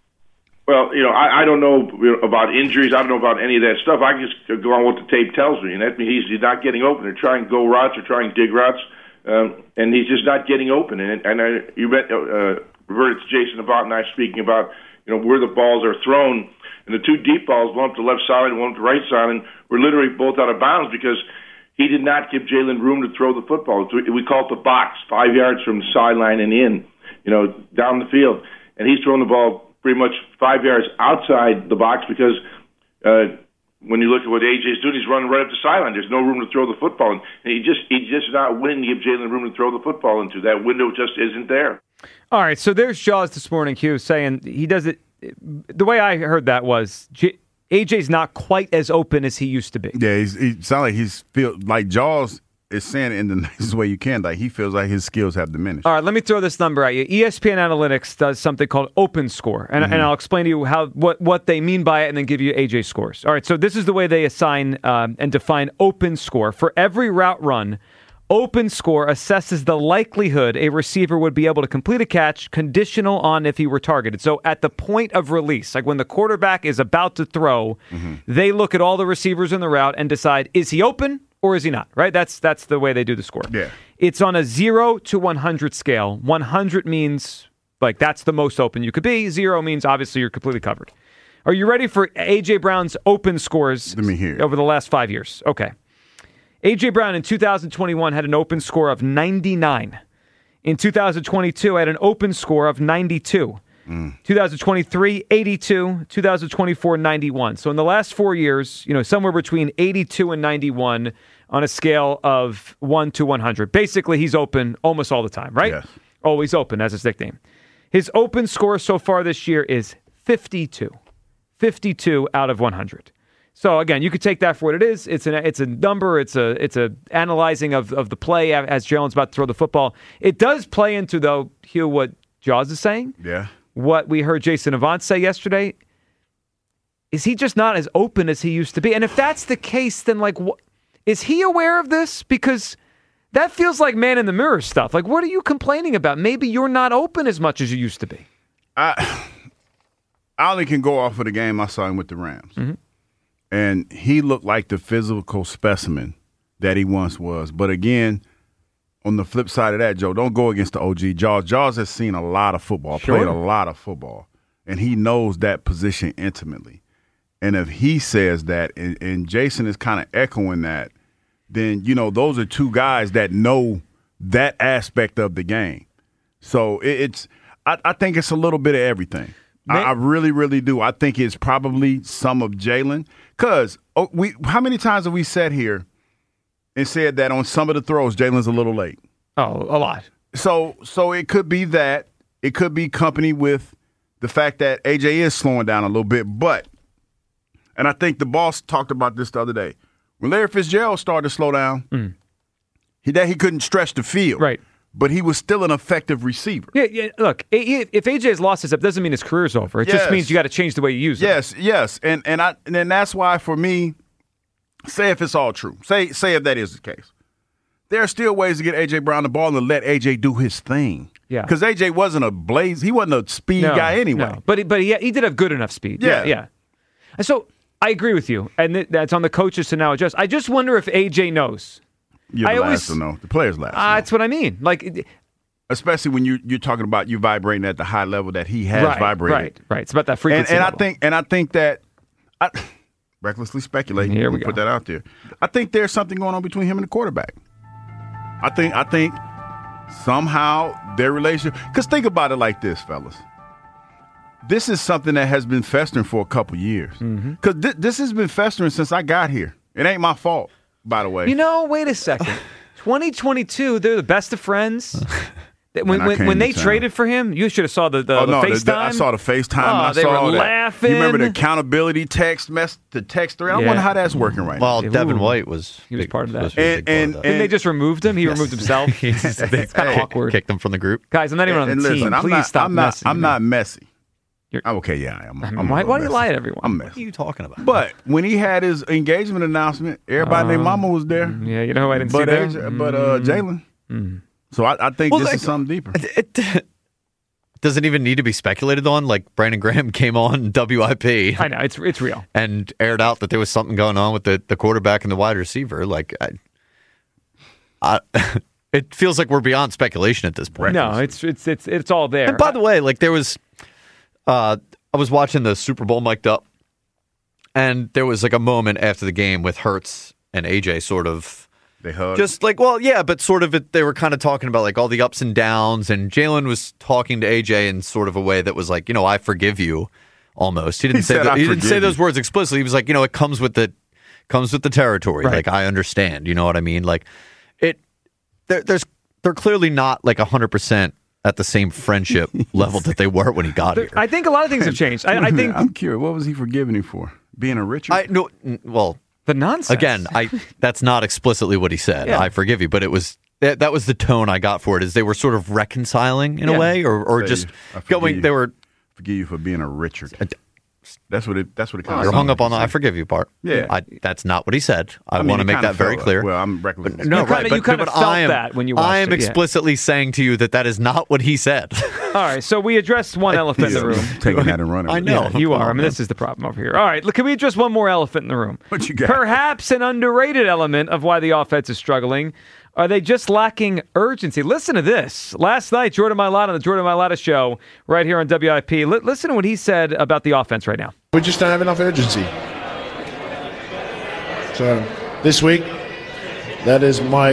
O: Well, you know, I, I don't know about injuries. I don't know about any of that stuff. I just go on what the tape tells me, and that means he's not getting open. They're trying go routes, they're trying dig routes, um, and he's just not getting open. And, and I, you met, uh, reverted to Jason about and I speaking about, you know, where the balls are thrown. And the two deep balls, one up the left side and one up the right side, and were literally both out of bounds because he did not give Jalen room to throw the football. We call it the box, five yards from the sideline and in, you know, down the field. And he's throwing the ball pretty much five yards outside the box because uh, when you look at what A J's doing, he's running right up the sideline. There's no room to throw the football. And he just he's just not willing to give Jalen room to throw the football into. That window just isn't there.
H: All right, so there's Jaws this morning, Hugh, saying he does it. The way I heard that was J- A J's not quite as open as he used to be.
I: Yeah, he's, he sounds like he's feel like Jaws is saying it in the nicest way you can. Like he feels like his skills have diminished.
H: All right, let me throw this number at you. E S P N Analytics does something called Open Score, and,
I: Mm-hmm.
H: and I'll explain to you how what, what they mean by it, and then give you A J scores. All right, so this is the way they assign um, and define Open Score for every route run. Open Score assesses the likelihood a receiver would be able to complete a catch conditional on if he were targeted. So at the point of release, like when the quarterback is about to throw, mm-hmm. they look at all the receivers in the route and decide, is he open or is he not? Right? That's that's the way they do the score.
I: Yeah.
H: It's on a zero to one hundred scale. one hundred means like that's the most open you could be. Zero means obviously you're completely covered. Are you ready for A J Brown's open scores
I: Let me hear.
H: over the last five years? Okay. A J Brown in two thousand twenty-one had an open score of ninety-nine. In two thousand twenty-two, had an open score of ninety-two. Mm. two thousand twenty-three, eighty-two. two thousand twenty-four, ninety-one. So in the last four years, you know, somewhere between eighty-two and ninety-one on a scale of one to one hundred. Basically, he's open almost all the time, right?
I: Yes.
H: Always open, that's his nickname. His open score so far this year is fifty-two. fifty-two out of one hundred. So again, you could take that for what it is. It's an it's a number. It's a it's a analyzing of, of the play as Jalen's about to throw the football. It does play into though, Hugh, what Jaws is saying.
I: Yeah.
H: What we heard Jason Avant say yesterday. Is he just not as open as he used to be? And if that's the case, then like, wh- is he aware of this? Because that feels like man in the mirror stuff. Like, what are you complaining about? Maybe you're not open as much as you used to be.
I: I I only can go off of the game I saw him with the Rams.
H: Mm-hmm.
I: And he looked like the physical specimen that he once was. But again, on the flip side of that, Joe, don't go against the O G. Jaws. Jaws has seen a lot of football,
H: Sure.
I: played a lot of football, and he knows that position intimately. And if he says that, and, and Jason is kind of echoing that, then, you know, those are two guys that know that aspect of the game. So it, it's I, I think it's a little bit of everything. I, I really, really do. I think it's probably some of Jalen. Because oh, we, how many times have we sat here and said that on some of the throws, Jalen's a little late?
H: Oh, a lot.
I: So, so it could be that. It could be company with the fact that A J is slowing down a little bit. But, and I think the boss talked about this the other day. When Larry Fitzgerald started to slow down,
H: mm.
I: he that he couldn't stretch the field.
H: Right.
I: But he was still an effective receiver.
H: Yeah, yeah. Look, if A J's lost his up, doesn't mean his career's over. It
I: yes.
H: just means you got to change the way you use it.
I: Yes, yes, and and I and then that's why for me, say if it's all true, say say if that is the case, there are still ways to get A J Brown the ball and let A J do his thing.
H: Yeah,
I: because A J wasn't a blaze, he wasn't a speed
H: no,
I: guy anyway.
H: No. But he, but he he did have good enough speed. Yeah, yeah. yeah. And so I agree with you, and th- that's on the coaches to now adjust. I just wonder if A J knows.
I: You're
H: I
I: the
H: always,
I: last to know. The players last.
H: Uh, that's what I mean. Like.
I: Especially when you you're talking about you vibrating at the high level that he has
H: right,
I: vibrated.
H: Right, right. It's about that frequency.
I: And, and I
H: level.
I: think and I think that I, recklessly speculating.
H: Here we
I: go.
H: go.
I: Put that out there. I think there's something going on between him and the quarterback. I think I think somehow their relationship. Because think about it like this, fellas. This is something that has been festering for a couple years. Because
H: Mm-hmm.
I: th- this has been festering since I got here. It ain't my fault, by the way.
H: You know, wait a second. twenty twenty-two, they're the best of friends. When
I: When I
H: when,
I: came
H: when
I: to
H: they
I: town.
H: traded for him, you should have saw the, the,
I: oh,
H: the
I: no, the-
H: FaceTime.
I: the- I saw the FaceTime.
H: Oh,
I: and I
H: they
I: saw
H: were
I: that.
H: laughing.
I: You remember the accountability text mess, the text thread? I
H: Yeah.
I: wonder how that's working right
J: Well,
I: now.
J: Devin White was
H: he was part of that.
J: was a big
I: And-
J: part of
I: and-
J: that.
H: Didn't they just removed him? He
J: Yes.
H: removed himself.
J: He's-
H: it's
J: they-
H: kind of
J: hey,
H: awkward.
J: Kicked him from the group.
H: Guys, I'm not even on the
I: and
H: team.
I: listen, I'm
H: Please
I: not,
H: stop
I: I'm not,
H: messing
I: I'm
H: with
I: not
H: me.
I: messy.
H: You're-
I: I'm okay, yeah, I am. I'm
H: why,
I: a
H: why do
I: little
H: you lie
I: messy.
H: to everyone?
I: I'm
J: What
I: messy.
J: are you talking about?
I: But when he had his engagement announcement, everybody named
H: Um,
I: Mama was there.
H: Yeah, you know who I didn't
I: but
H: see there?
I: A J but uh, Jalen. So I, I think
J: Well,
I: this
J: like-
I: is something deeper.
J: It, it doesn't even need to be speculated on. Like Brandon Graham came on W I P.
H: I know it's it's real.
J: And aired out that there was something going on with the, the quarterback and the wide receiver. Like, I, I, it feels like we're beyond speculation at this point.
H: No, it's it's it's it's all there.
J: And by the way, like there was, uh, I was watching the Super Bowl mic'd up, and there was like a moment after the game with Hurts and A J sort of.
I: They hugged.
J: Just like, well, yeah, but sort of it, they were kind of talking about like all the ups and downs, and Jalen was talking to A J in sort of a way that was like, you know, I forgive you, almost. He didn't
I: He
J: say
I: said,
J: that,
I: "I
J: he didn't say
I: forgive
J: those
I: you."
J: words explicitly. He was like, you know, it comes with the comes with the territory.
H: Right.
J: Like I understand, you know what I mean? Like it, there, there's they're clearly not like a hundred percent at the same friendship level that they were when he got here.
H: I think a lot of things have changed. I, I think
I: I'm curious. What was he forgiving him for? Being a Richard?
J: I no, n- well.
H: the nonsense
J: Again, I that's not explicitly what he said.
H: Yeah.
J: I forgive you, but it was that, that was the tone I got for it. Is they were sort of reconciling in
H: Yeah.
J: a way, or or
I: Say,
J: just
I: I forgive
J: going.
I: you.
J: They were
I: Forgive you for being a Richard. That's what it. That's what it kind
J: you're
I: of.
J: hung up on the "I forgive you" part.
I: Yeah.
J: I, that's not what he said. I,
I: I mean,
J: want to
I: it
J: make
I: kinda
J: that very
I: felt
J: clear.
I: Like, well, I'm reckless.
J: no,
H: You
J: right,
H: kinda-
J: but,
H: you kinda
J: but
H: felt
J: I am,
H: that when you
J: I
H: watched
J: am
H: it, yeah.
J: explicitly saying to you that that is not what he said.
H: All right, so we addressed one elephant in the room.
I: Taking that and running.
J: I know.
H: Yeah, you are. I mean, this is the problem over here. All right, look, can we address one more elephant in the room?
I: What you got?
H: Perhaps an underrated element of why the offense is struggling. Are they just lacking urgency? Listen to this. Last night, Jordan Mailata on the Jordan Mailata Show right here on W I P. L- listen to what he said about the offense right now.
Q: We just don't have enough urgency. So this week, that is my.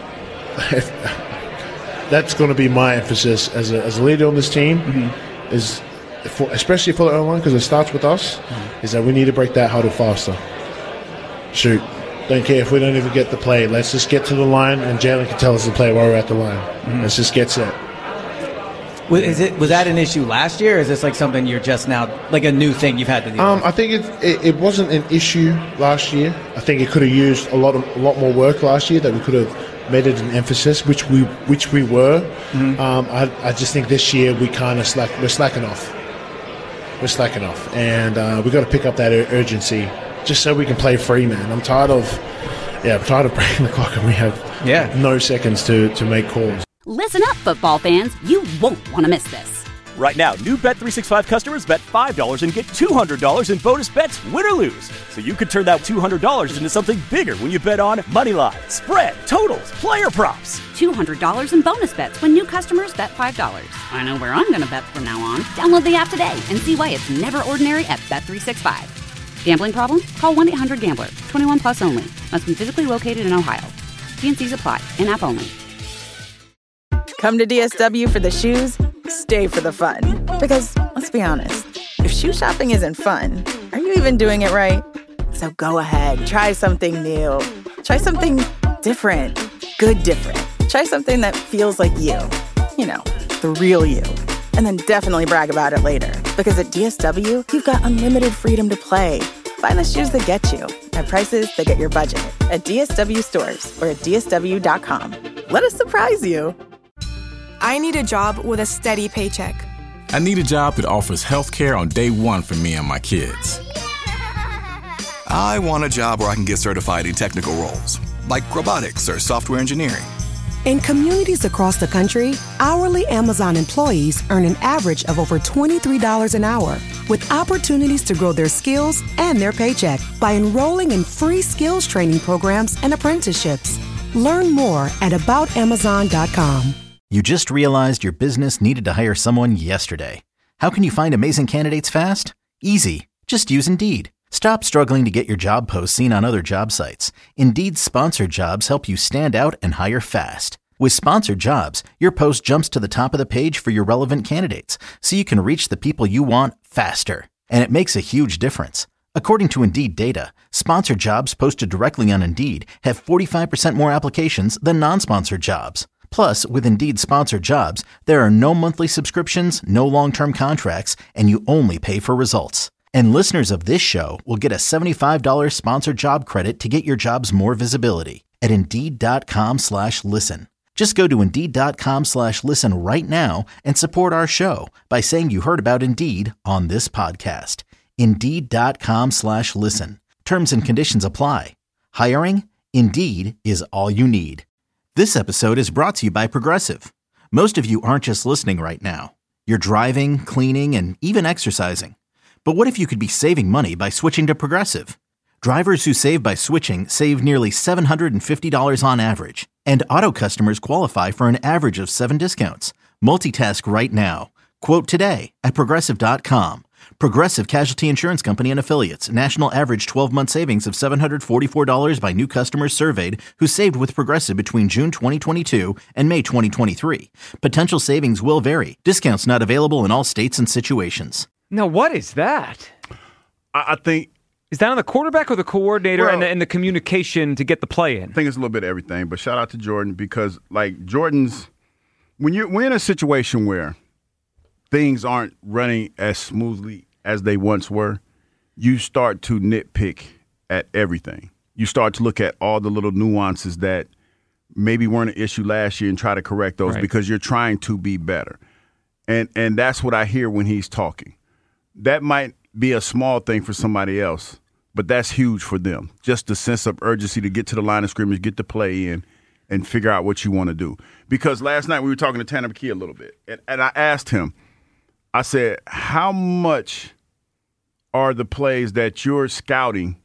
Q: That's going to be my emphasis as a, as a leader on this team, mm-hmm. is for, especially for the O-line, because it starts with us, mm-hmm. is that we need to break that huddle faster. Shoot. Don't care if we don't even get the play. Let's just get to the line, and Jalen can tell us the play while we're at the line. Mm-hmm. Let's just get set.
R: Was, is it, was that an issue last year, or is this like something you're just now, like a new thing you've had to deal
Q: Um,
R: with?
Q: I think it, it it wasn't an issue last year. I think it could have used a lot of a lot more work last year, that we could have made it an emphasis, which we which we were. Mm-hmm. Um, I I just think this year we kind of slack we're slacking off. We're slacking off, and uh, we got to pick up that ur- urgency just so we can play free, man. I'm tired of yeah, I'm tired of breaking the clock, and we have
R: yeah.
Q: no seconds to to make calls.
A: Listen up, football fans. You won't want to miss this.
B: Right now, new Bet three sixty-five customers bet five dollars and get two hundred dollars in bonus bets, win or lose. So you could turn that two hundred dollars into something bigger when you bet on moneyline, spread, totals, player props.
A: two hundred dollars in bonus bets when new customers bet five dollars. I know where I'm going to bet from now on. Download the app today and see why it's never ordinary at Bet three sixty-five. Gambling problem? Call one eight hundred gambler. twenty-one plus only. Must be physically located in Ohio. T and C's apply. In-app only.
N: Come to D S W for the shoes, stay for the fun. Because, let's be honest, if shoe shopping isn't fun, are you even doing it right? So go ahead, try something new. Try something different. Good different. Try something that feels like you. You know, the real you. And then definitely brag about it later. Because at D S W, you've got unlimited freedom to play. Find the shoes that get you at prices that get your budget at D S W stores or at D S W dot com. Let us surprise you.
C: I need a job with a steady paycheck.
D: I need a job that offers health care on day one for me and my kids.
E: I want a job where I can get certified in technical roles, like robotics or software engineering.
F: In communities across the country, hourly Amazon employees earn an average of over twenty-three dollars an hour, with opportunities to grow their skills and their paycheck by enrolling in free skills training programs and apprenticeships. Learn more at about amazon dot com.
G: You just realized your business needed to hire someone yesterday. How can you find amazing candidates fast? Easy. Just use Indeed. Stop struggling to get your job posts seen on other job sites. Indeed's sponsored jobs help you stand out and hire fast. With sponsored jobs, your post jumps to the top of the page for your relevant candidates, so you can reach the people you want faster. And it makes a huge difference. According to Indeed data, sponsored jobs posted directly on Indeed have forty-five percent more applications than non-sponsored jobs. Plus, with Indeed sponsored jobs, there are no monthly subscriptions, no long-term contracts, and you only pay for results. And listeners of this show will get a seventy-five dollars sponsored job credit to get your jobs more visibility at Indeed.com slash listen. Just go to Indeed.com slash listen right now and support our show by saying you heard about Indeed on this podcast. Indeed.com slash listen. Terms and conditions apply. Hiring? Indeed is all you need. This episode is brought to you by Progressive. Most of you aren't just listening right now. You're driving, cleaning, and even exercising. But what if you could be saving money by switching to Progressive? Drivers who save by switching save nearly seven hundred fifty dollars on average. And auto customers qualify for an average of seven discounts. Multitask right now. Quote today at Progressive dot com. Progressive Casualty Insurance Company and Affiliates. National average twelve-month savings of seven hundred forty-four dollars by new customers surveyed who saved with Progressive between June twenty twenty-two and May twenty twenty-three. Potential savings will vary. Discounts not available in all states and situations.
H: Now, what is that?
I: I, I think...
H: Is that on the quarterback or the coordinator
I: well,
H: and, the, and the communication to get the play in?
I: I think it's a little bit of everything, but shout out to Jordan because, like, Jordan's... When you're, we're in a situation where things aren't running as smoothly as they once were, you start to nitpick at everything. You start to look at all the little nuances that maybe weren't an issue last year and try to correct those right. because you're trying to be better. And and that's what I hear when he's talking. That might be a small thing for somebody else, but that's huge for them. Just the sense of urgency to get to the line of scrimmage, get the play in, and figure out what you want to do. Because last night we were talking to Tanner McKee a little bit, and, and I asked him, I said, how much are the plays that you're scouting,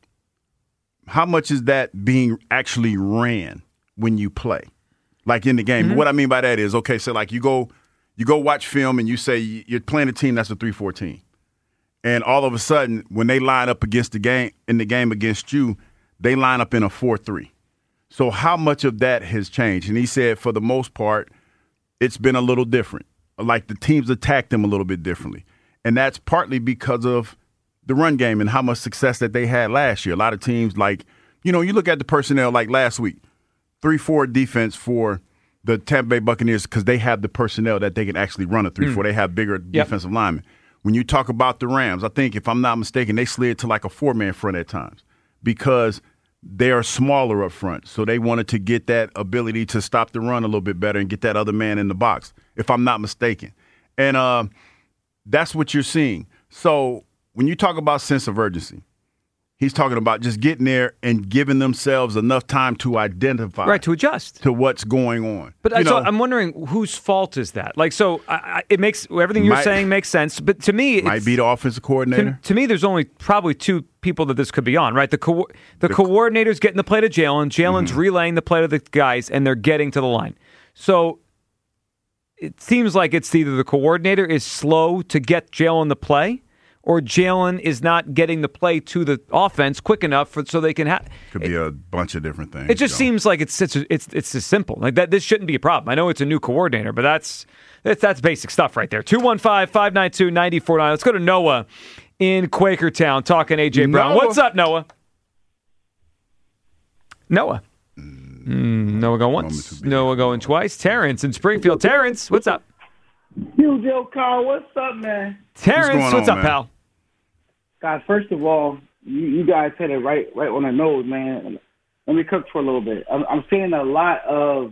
I: how much is that being actually ran when you play, like in the game? Mm-hmm. What I mean by that is, okay, so like you go you go watch film and you say you're playing a team that's a three four team. And all of a sudden, when they line up against the game in the game against you, they line up in a four three. So how much of that has changed? And he said for the most part, it's been a little different. Like the teams attack them a little bit differently. And that's partly because of the run game and how much success that they had last year. A lot of teams, like, you know, you look at the personnel like last week, three four defense for the Tampa Bay Buccaneers because they have the personnel that they can actually run a three four. Mm. They have bigger yep. defensive linemen. When you talk about the Rams, I think, if I'm not mistaken, they slid to like a four-man front at times because they are smaller up front. So they wanted to get that ability to stop the run a little bit better and get that other man in the box, if I'm not mistaken. And uh, that's what you're seeing. So when you talk about sense of urgency, He's talking about just getting there and giving themselves enough time to identify.
H: Right, to adjust.
I: To what's going on.
H: But
I: you
H: so
I: know,
H: I'm wondering whose fault is that? Like, so I, I, it makes everything you're
I: Might-
H: saying makes sense. But to me,
I: might
H: it's,
I: be the offensive coordinator.
H: To, to me, there's only probably two people that this could be on, right? The co- the, coordinator's getting the play to Jalen. Jalen's
I: Mm-hmm.
H: relaying the play to the guys, and they're getting to the line. So it seems like it's either the coordinator is slow to get Jalen the play, or Jalen is not getting the play to the offense quick enough for, so they can have.
I: Could be a bunch of different things.
H: It just seems like it's it's it's it's as simple. Like that, this shouldn't be a problem. I know it's a new coordinator, but that's that's, that's basic stuff right there. two one five, five nine two, nine four nine. Let's go to Noah in Quakertown talking A J Brown.
I: Noah.
H: What's up, Noah? Noah. Mm, Noah going once. Noah going twice. Terrence in Springfield. Terrence, what's up?
S: Yo, Joe Carl, what's up, man?
H: Terrence,
I: What's
H: what's,
I: going on,
H: up,
I: man?
H: pal?
S: Guys, first of all, you, you guys hit it right, right on the nose, man. Let me cook for a little bit. I'm, I'm seeing a lot of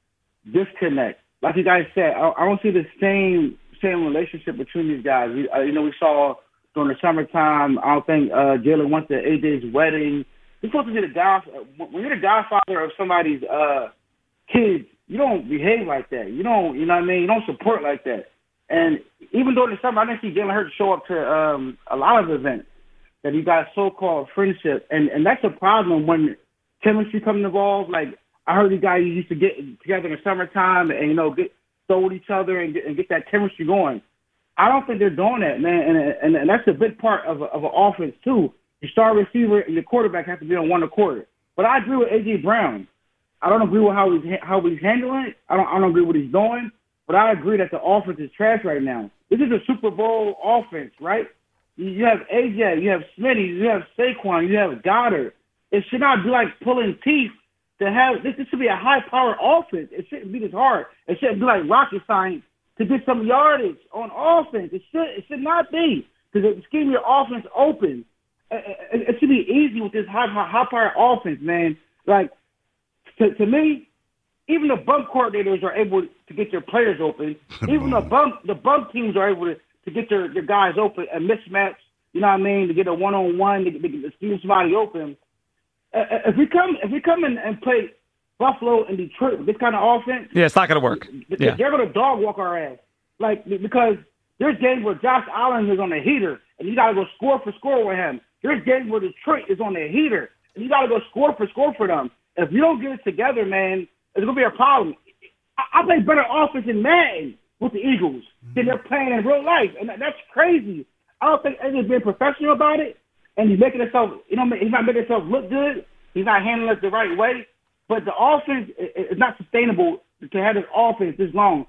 S: disconnect. Like you guys said, I, I don't see the same same relationship between these guys. We, uh, you know, we saw during the summertime. I don't think uh, Jalen went to A J's wedding. You're supposed to be the god. When you're the godfather of somebody's uh, kids, you don't behave like that. You don't, you know what I mean? You don't support like that. And even during the summer, I didn't see Jalen Hurts show up to um, a lot of events that you got so-called friendship. And and that's a problem when chemistry comes involved. Like, I heard you guys used to get together in the summertime and, you know, get throw with each other and get, and get that chemistry going. I don't think they're doing that, man. And and, and that's a big part of, a, of an offense, too. Your star receiver and your quarterback have to be on one accord. But I agree with A J Brown. I don't agree with how he's how he's handling it. I don't I don't agree with what he's doing. But I agree that the offense is trash right now. This is a Super Bowl offense, right? You have A J, you have Smitty, you have Saquon, you have Goddard. It should not be like pulling teeth to have this. This should be a high-powered offense. It shouldn't be this hard. It shouldn't be like rocket science to get some yardage on offense. It should it should not be, because it's keeping your offense open. It, it, it should be easy with this high high-powered offense, man. Like to, to me, even the bump coordinators are able to get their players open. Even the bump the bump teams are able to, to get their, their guys open and mismatch. You know what I mean? To get a one on one, to, to, to scheme somebody open. Uh, if we come if we come in and play Buffalo and Detroit with this kind of offense,
H: Yeah, it's not going to work.
S: th-
H: Yeah.
S: they're going to dog walk our ass. Like because there's games where Josh Allen is on the heater and you got to go score for score with him. There's games where Detroit is on the heater and you got to go score for score for them. If you don't get it together, man, it's going to be a problem. I, I play better offense in Madden with the Eagles than they're playing in real life, and that, that's crazy. I don't think Eddie's being professional about it, and he's making himself, you know, he's not making himself look good. He's not handling it the right way. But the offense is not sustainable to have this offense this long.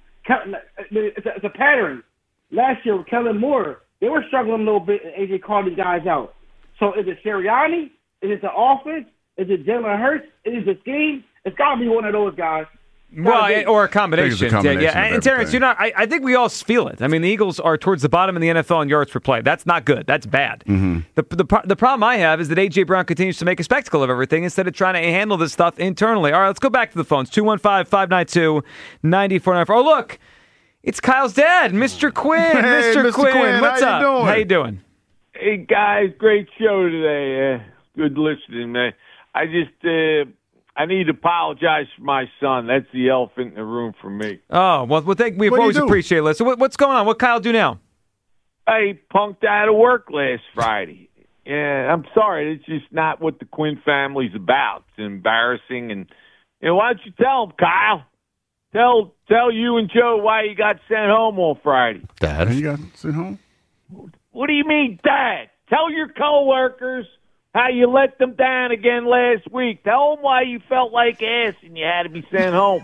S: It's a, it's a pattern. Last year with Kellen Moore, they were struggling a little bit, and A J called these guys out. So is it Sirianni? Is it the offense? Is it Jalen Hurts? Is it the scheme? It's got to be one of those guys.
H: Well,
S: Gotta be.
H: or a combination.
I: I think it's a combination
H: yeah,
I: of
H: and Terrence,
I: everything.
H: you know, I, I think we all feel it. I mean, the Eagles are towards the bottom of the N F L in yards per play. That's not good. That's bad.
I: Mm-hmm.
H: The, the pro- the problem I have is that A J Brown continues to make a spectacle of everything instead of trying to handle this stuff internally. All right, let's go back to the phones. two one five, five nine two, nine four nine four. Oh, look, it's Kyle's dad, Mister Quinn.
I: Hey,
H: Mister
I: Mister
H: Quinn,
I: Quinn,
H: what's
I: how
H: up?
I: you doing?
H: How you doing?
T: Hey guys, great show today. Uh, good listening, man. I just uh, I need to apologize for my son. That's the elephant in the room for me.
H: Oh, well, well thank, we've
T: What'd he
H: always
T: do?
H: appreciated it. So what, what's going on? What Kyle do now?
T: I punked out of work last Friday. Yeah, I'm sorry. It's just not what the Quinn family's about. It's embarrassing. And you know, why don't you tell him, Kyle? Tell tell you and Joe why you got sent home on Friday.
J: Dad,
I: you got sent home?
T: What do you mean, Dad? Tell your coworkers how you let them down again last week. Tell them why you felt like ass and you had to be sent home.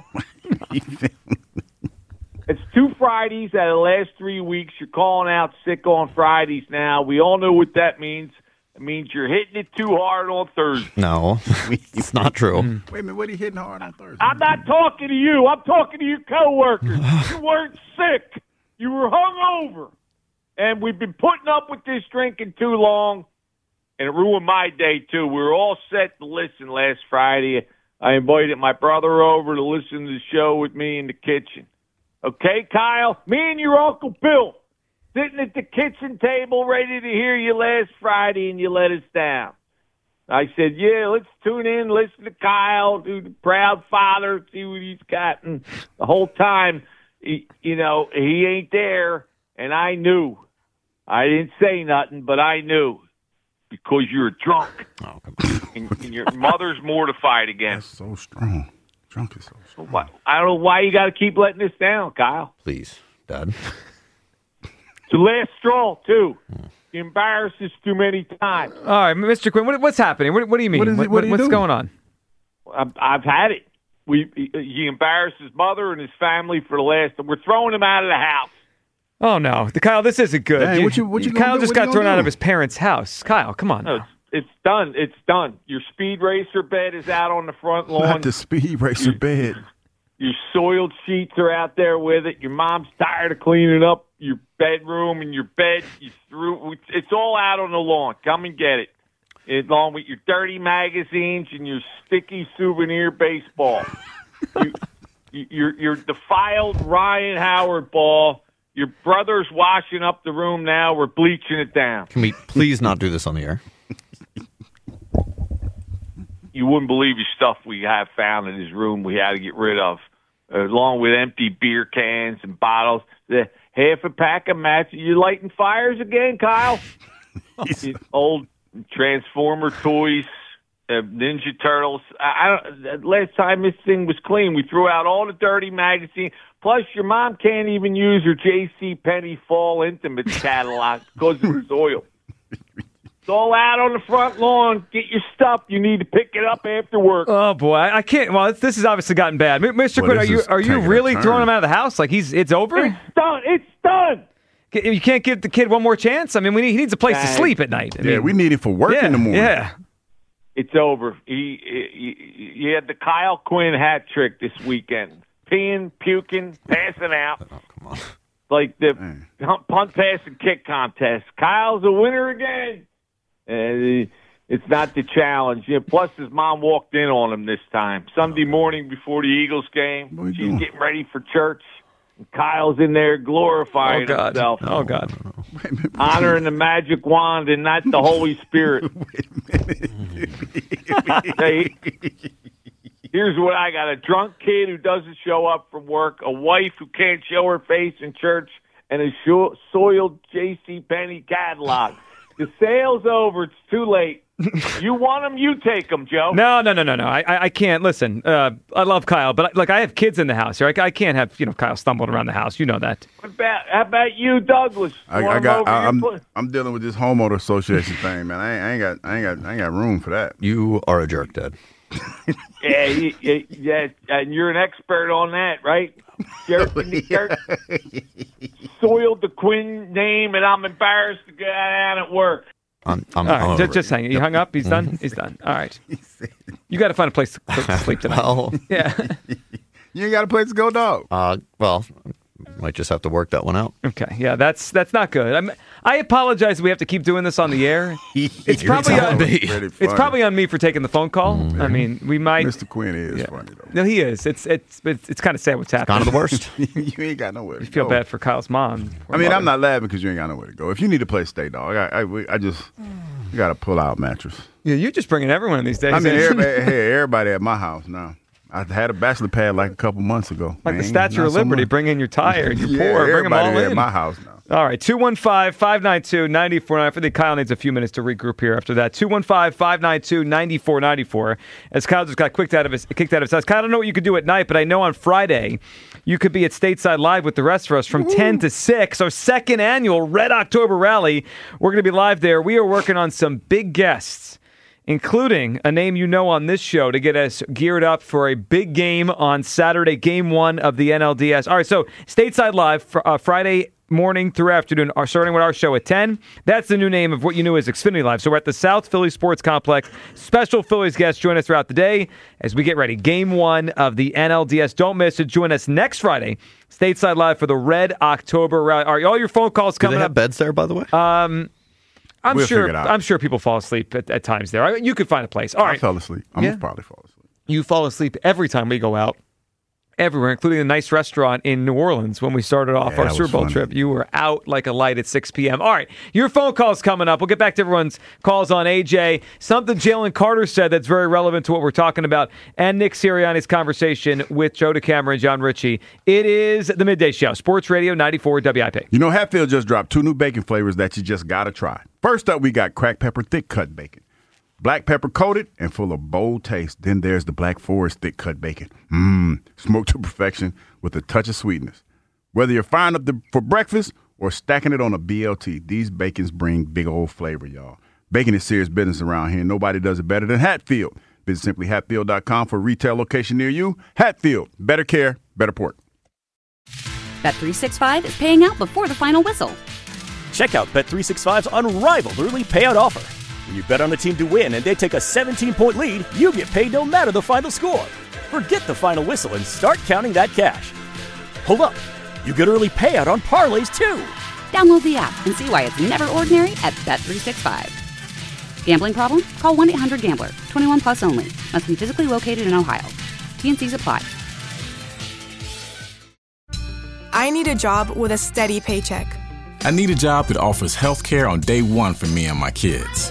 T: It's two Fridays out of the last three weeks. You're calling out sick on Fridays now. We all know what that means. It means you're hitting it too hard on Thursday.
J: no, it's not true.
I: Wait a minute, what are you hitting hard on Thursday?
T: I'm not talking to you. I'm talking to your coworkers. You weren't sick. You were hungover. And we've been putting up with this drinking too long, and it ruined my day, too. We were all set to listen last Friday. I invited my brother over to listen to the show with me in the kitchen. Okay, Kyle? Me and your Uncle Bill sitting at the kitchen table ready to hear you last Friday, and you let us down. I said, yeah, let's tune in, listen to Kyle, do the proud father, see what he's got. And the whole time, he, you know, he ain't there. And I knew. I didn't say nothing, but I knew. Because you're drunk.
J: Oh, come on.
T: And, and your mother's mortified again.
I: That's so strong. Drunk is so strong.
T: Why, I don't know why you got to keep letting this down, Kyle.
J: Please, Dad.
T: It's the last straw, too. You embarrass us too many times.
H: All right, Mister Quinn, what, what's happening? What, what do you mean?
I: What is it-
H: What-
I: what do you
H: what's
I: do?
H: going on?
T: I've, I've had it. We he, he embarrassed his mother and his family for the last. We're throwing him out of the house.
H: Oh, no. The, Kyle, this isn't good.
I: Dang, what you- what you gonna
H: Kyle
I: do?
H: just
I: What you
H: got thrown
I: gonna
H: out
I: do?
H: of his parents' house. Kyle, come on.
T: No,
H: now.
T: it's, it's done. It's done. Your speed racer bed is out on the front lawn.
I: Not the speed racer bed.
T: Your soiled sheets are out there with it. Your mom's tired of cleaning up your bedroom and your bed. You threw. It's all out on the lawn. Come and get it, along with your dirty magazines and your sticky souvenir baseball. you, you- your your defiled Ryan Howard ball. Your brother's washing up the room now. We're bleaching it down.
J: Can we please not do this on the air?
T: You wouldn't believe the stuff we have found in his room we had to get rid of, along with empty beer cans and bottles. The half a pack of matches. You lighting fires again, Kyle? Old Transformer toys, uh, Ninja Turtles. I, I don't, last time this thing was clean, we threw out all the dirty magazines. Plus, your mom can't even use her J C Penney Fall Intimates catalog because of the soil. It's all out on the front lawn. Get your stuff. You need to pick it up after work.
H: Oh boy, I I can't. Well, it's, this has obviously gotten bad, M- Mister
I: Well,
H: Quinn. Are
I: this
H: you
I: is
H: are you
I: taking a
H: really
I: turn.
H: throwing him out of the house? Like he's it's over?
T: It's done. It's done.
H: You can't give the kid one more chance. I mean, we need, he needs a place to
T: Dang.
H: sleep at night. I
I: Yeah,
H: mean,
I: we need it for work
H: yeah,
I: in the morning.
H: Yeah.
T: It's over. He, he, he had the Kyle Quinn hat trick this weekend. Peeing, puking, passing out.
J: Oh, come on.
T: Like the
I: Man.
T: punt, pass, and kick contest. Kyle's a winner again. And it's not the challenge. Yeah, plus, his mom walked in on him this time. Sunday morning before the Eagles game.
I: What are you
T: She's
I: doing?
T: getting ready for church. And Kyle's in there glorifying
H: Oh God.
T: himself.
H: Oh God.
T: Honoring the magic wand and not the Holy Spirit. Hey, here's what I got. A drunk kid who doesn't show up from work, a wife who can't show her face in church, and a sho- soiled J C Penney catalog. The sale's over. It's too late. You want them, you take them, Joe.
H: No, no, no, no, no. I, I, I can't. Listen, uh, I love Kyle, but like I have kids in the house here. I, I can't have you know Kyle stumbling around the house. You know that.
T: How about, how about you, Douglas?
I: I,
T: Want
I: I
T: 'em
I: got.
T: over
I: I,
T: your
I: I'm.
T: pla-
I: I'm dealing with this homeowner association thing, man. I ain't, I ain't got. I ain't got. I ain't got room for that.
J: You are a jerk, Dad.
T: Yeah, you, you, yeah, and you're an expert on that, right? Jerk in the dirt. Soiled the Quinn name, and I'm embarrassed to get out at work.
J: I'm. I'm,
H: All
J: I'm
H: right,
J: over
H: just,
J: it.
H: just hang. You hung up. He's done.
J: Mhm.
H: He's done. All right. You got to find a place to, to sleep tonight.
J: Well,
H: Yeah.
I: You ain't got a place to go, dog.
J: uh, well, might just have to work that one out.
H: Okay. Yeah. That's that's not good. I'm, I apologize. We have to keep doing this on the air. It's
J: You're
H: probably
J: telling
H: on,
J: me.
I: Pretty
H: it's
I: funny.
H: probably on me for taking the phone call.
J: Mm-hmm.
H: I mean, we might.
I: Mister Quinn is
H: Yeah.
I: funny though.
H: No, he is. It's it's it's, it's kind of sad what's happening.
J: Kind of the worst.
I: You ain't got nowhere to
H: I feel
I: go.
H: bad for Kyle's mom.
I: I mean, I'm not laughing because you ain't got nowhere to go. If you need a place to stay, dog, I, I, we- I just you got a pull out mattress.
H: Yeah, you're just bringing everyone these days.
I: I mean, everybody, hey, everybody at my house now. I had a bachelor pad like a couple months ago.
H: Like
I: Man,
H: the Statue
I: not
H: of
I: so
H: Liberty,
I: much.
H: bring in your tire, your
I: Yeah,
H: poor, bring them
I: everybody
H: all
I: at
H: in.
I: my house now.
H: All right, two one five, five nine two, nine four nine four. I think Kyle needs a few minutes to regroup here after that. two one five, five nine two, nine four nine four. As Kyle just got kicked out of his kicked out of his house. Kyle, I don't know what you could do at night, but I know on Friday you could be at Stateside Live with the rest of us from ten to six. Our second annual Red October Rally. We're going to be live there. We are working on some big guests, including a name you know on this show, to get us geared up for a big game on Saturday, game one of the N L D S. All right, so Stateside Live, fr- uh, Friday morning through afternoon, are starting with our show at ten. That's the new name of what you knew as Xfinity Live. So we're at the South Philly Sports Complex. Special Phillies guests join us throughout the day as we get ready. Game one of the N L D S. Don't miss it. Join us next Friday, Stateside Live, for the Red October Rally. All right, all your phone calls
J: Do
H: coming
J: they have
H: up.
J: beds there, by the way?
H: Um, I'm
I: We'll
H: sure.
I: figure it out.
H: I'm sure people fall asleep at, at times there. I- You could find a place. All
I: I
H: right,
I: fell asleep. I'm
H: Yeah.
I: gonna probably fall asleep.
H: you fall asleep every time we go out. everywhere, including a nice restaurant in New Orleans when we started off
I: Yeah,
H: our
I: that
H: Super
I: was
H: Bowl
I: funny.
H: trip. You were out like a light at six p.m. All right, your phone call's coming up. We'll get back to everyone's calls on A J. Something Jalen Carter said that's very relevant to what we're talking about, and Nick Sirianni's conversation with Joe DeCamara and John Ritchie. It is the Midday Show, Sports Radio ninety-four W I P.
I: You know, Hatfield just dropped two new bacon flavors that you just got to try. First up, we got cracked pepper thick cut bacon. Black pepper coated and full of bold taste. Then there's the Black Forest thick cut bacon. Mmm, smoked to perfection with a touch of sweetness. Whether you're firing up the, for breakfast or stacking it on a B L T, these bacons bring big old flavor, y'all. Bacon is serious business around here. Nobody does it better than Hatfield. Visit simply hatfield dot com for a retail location near you. Hatfield, better care, better pork.
A: Bet three sixty-five is paying out before the final whistle.
B: Check out Bet three sixty-five's unrivaled early payout offer. When you bet on a team to win and they take a seventeen-point lead, you get paid no matter the final score. Forget the final whistle and start counting that cash. Hold up. You get early payout on parlays, too.
A: Download the app and see why it's never ordinary at Bet three sixty-five. Gambling problem? Call one eight hundred gambler. twenty-one plus only. Must be physically located in Ohio. T N Cs apply.
C: I need a job with a steady paycheck.
D: I need a job that offers health care on day one for me and my kids.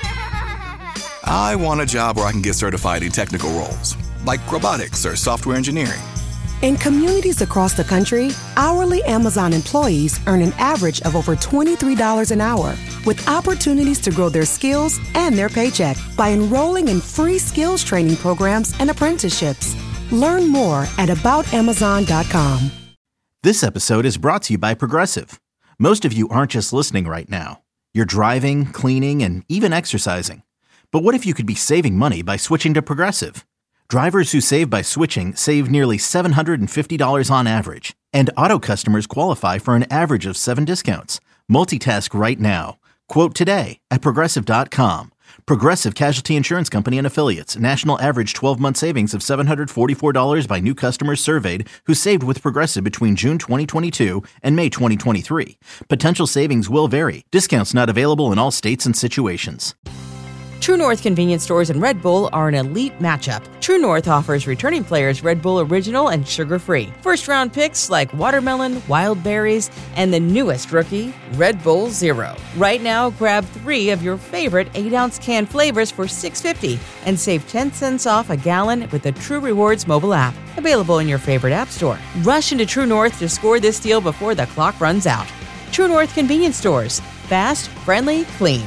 E: I want a job where I can get certified in technical roles, like robotics or software engineering.
F: In communities across the country, hourly Amazon employees earn an average of over twenty-three dollars an hour, with opportunities to grow their skills and their paycheck by enrolling in free skills training programs and apprenticeships. Learn more at about amazon dot com.
G: This episode is brought to you by Progressive. Most of you aren't just listening right now. You're driving, cleaning, and even exercising. But what if you could be saving money by switching to Progressive? Drivers who save by switching save nearly seven hundred fifty dollars on average. And auto customers qualify for an average of seven discounts. Multitask right now. Quote today at progressive dot com. Progressive Casualty Insurance Company and Affiliates. National average twelve-month savings of seven hundred forty-four dollars by new customers surveyed who saved with Progressive between June twenty twenty-two and May twenty twenty-three. Potential savings will vary. Discounts not available in all states and situations.
U: True North convenience stores and Red Bull are an elite matchup. True North offers returning players Red Bull Original and sugar-free. First-round picks like watermelon, wild berries, and the newest rookie, Red Bull Zero. Right now, grab three of your favorite eight-ounce can flavors for six dollars and fifty cents and save ten cents off a gallon with the True Rewards mobile app. Available in your favorite app store. Rush into True North to score this deal before the clock runs out. True North convenience stores. Fast, friendly, clean.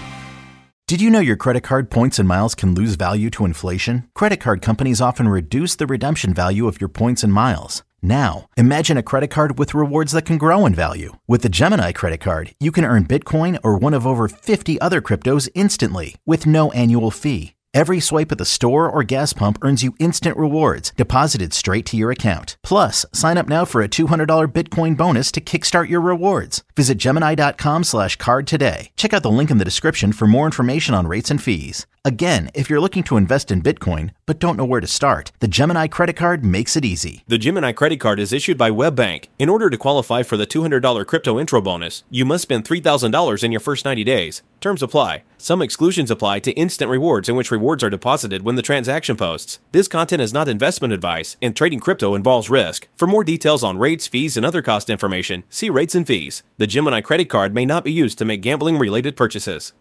G: Did you know your credit card points and miles can lose value to inflation? Credit card companies often reduce the redemption value of your points and miles. Now, imagine a credit card with rewards that can grow in value. With the Gemini credit card, you can earn Bitcoin or one of over fifty other cryptos instantly with no annual fee. Every swipe at the store or gas pump earns you instant rewards deposited straight to your account. Plus, sign up now for a two hundred dollars Bitcoin bonus to kickstart your rewards. Visit Gemini dot com slash card today. Check out the link in the description for more information on rates and fees. Again, if you're looking to invest in Bitcoin but don't know where to start, the Gemini credit card makes it easy.
V: The Gemini credit card is issued by WebBank. In order to qualify for the two hundred dollars crypto intro bonus, you must spend three thousand dollars in your first ninety days. Terms apply. Some exclusions apply to instant rewards in which rewards are deposited when the transaction posts. This content is not investment advice, and trading crypto involves risk. For more details on rates, fees, and other cost information, see rates and fees. The Gemini credit card may not be used to make gambling-related purchases.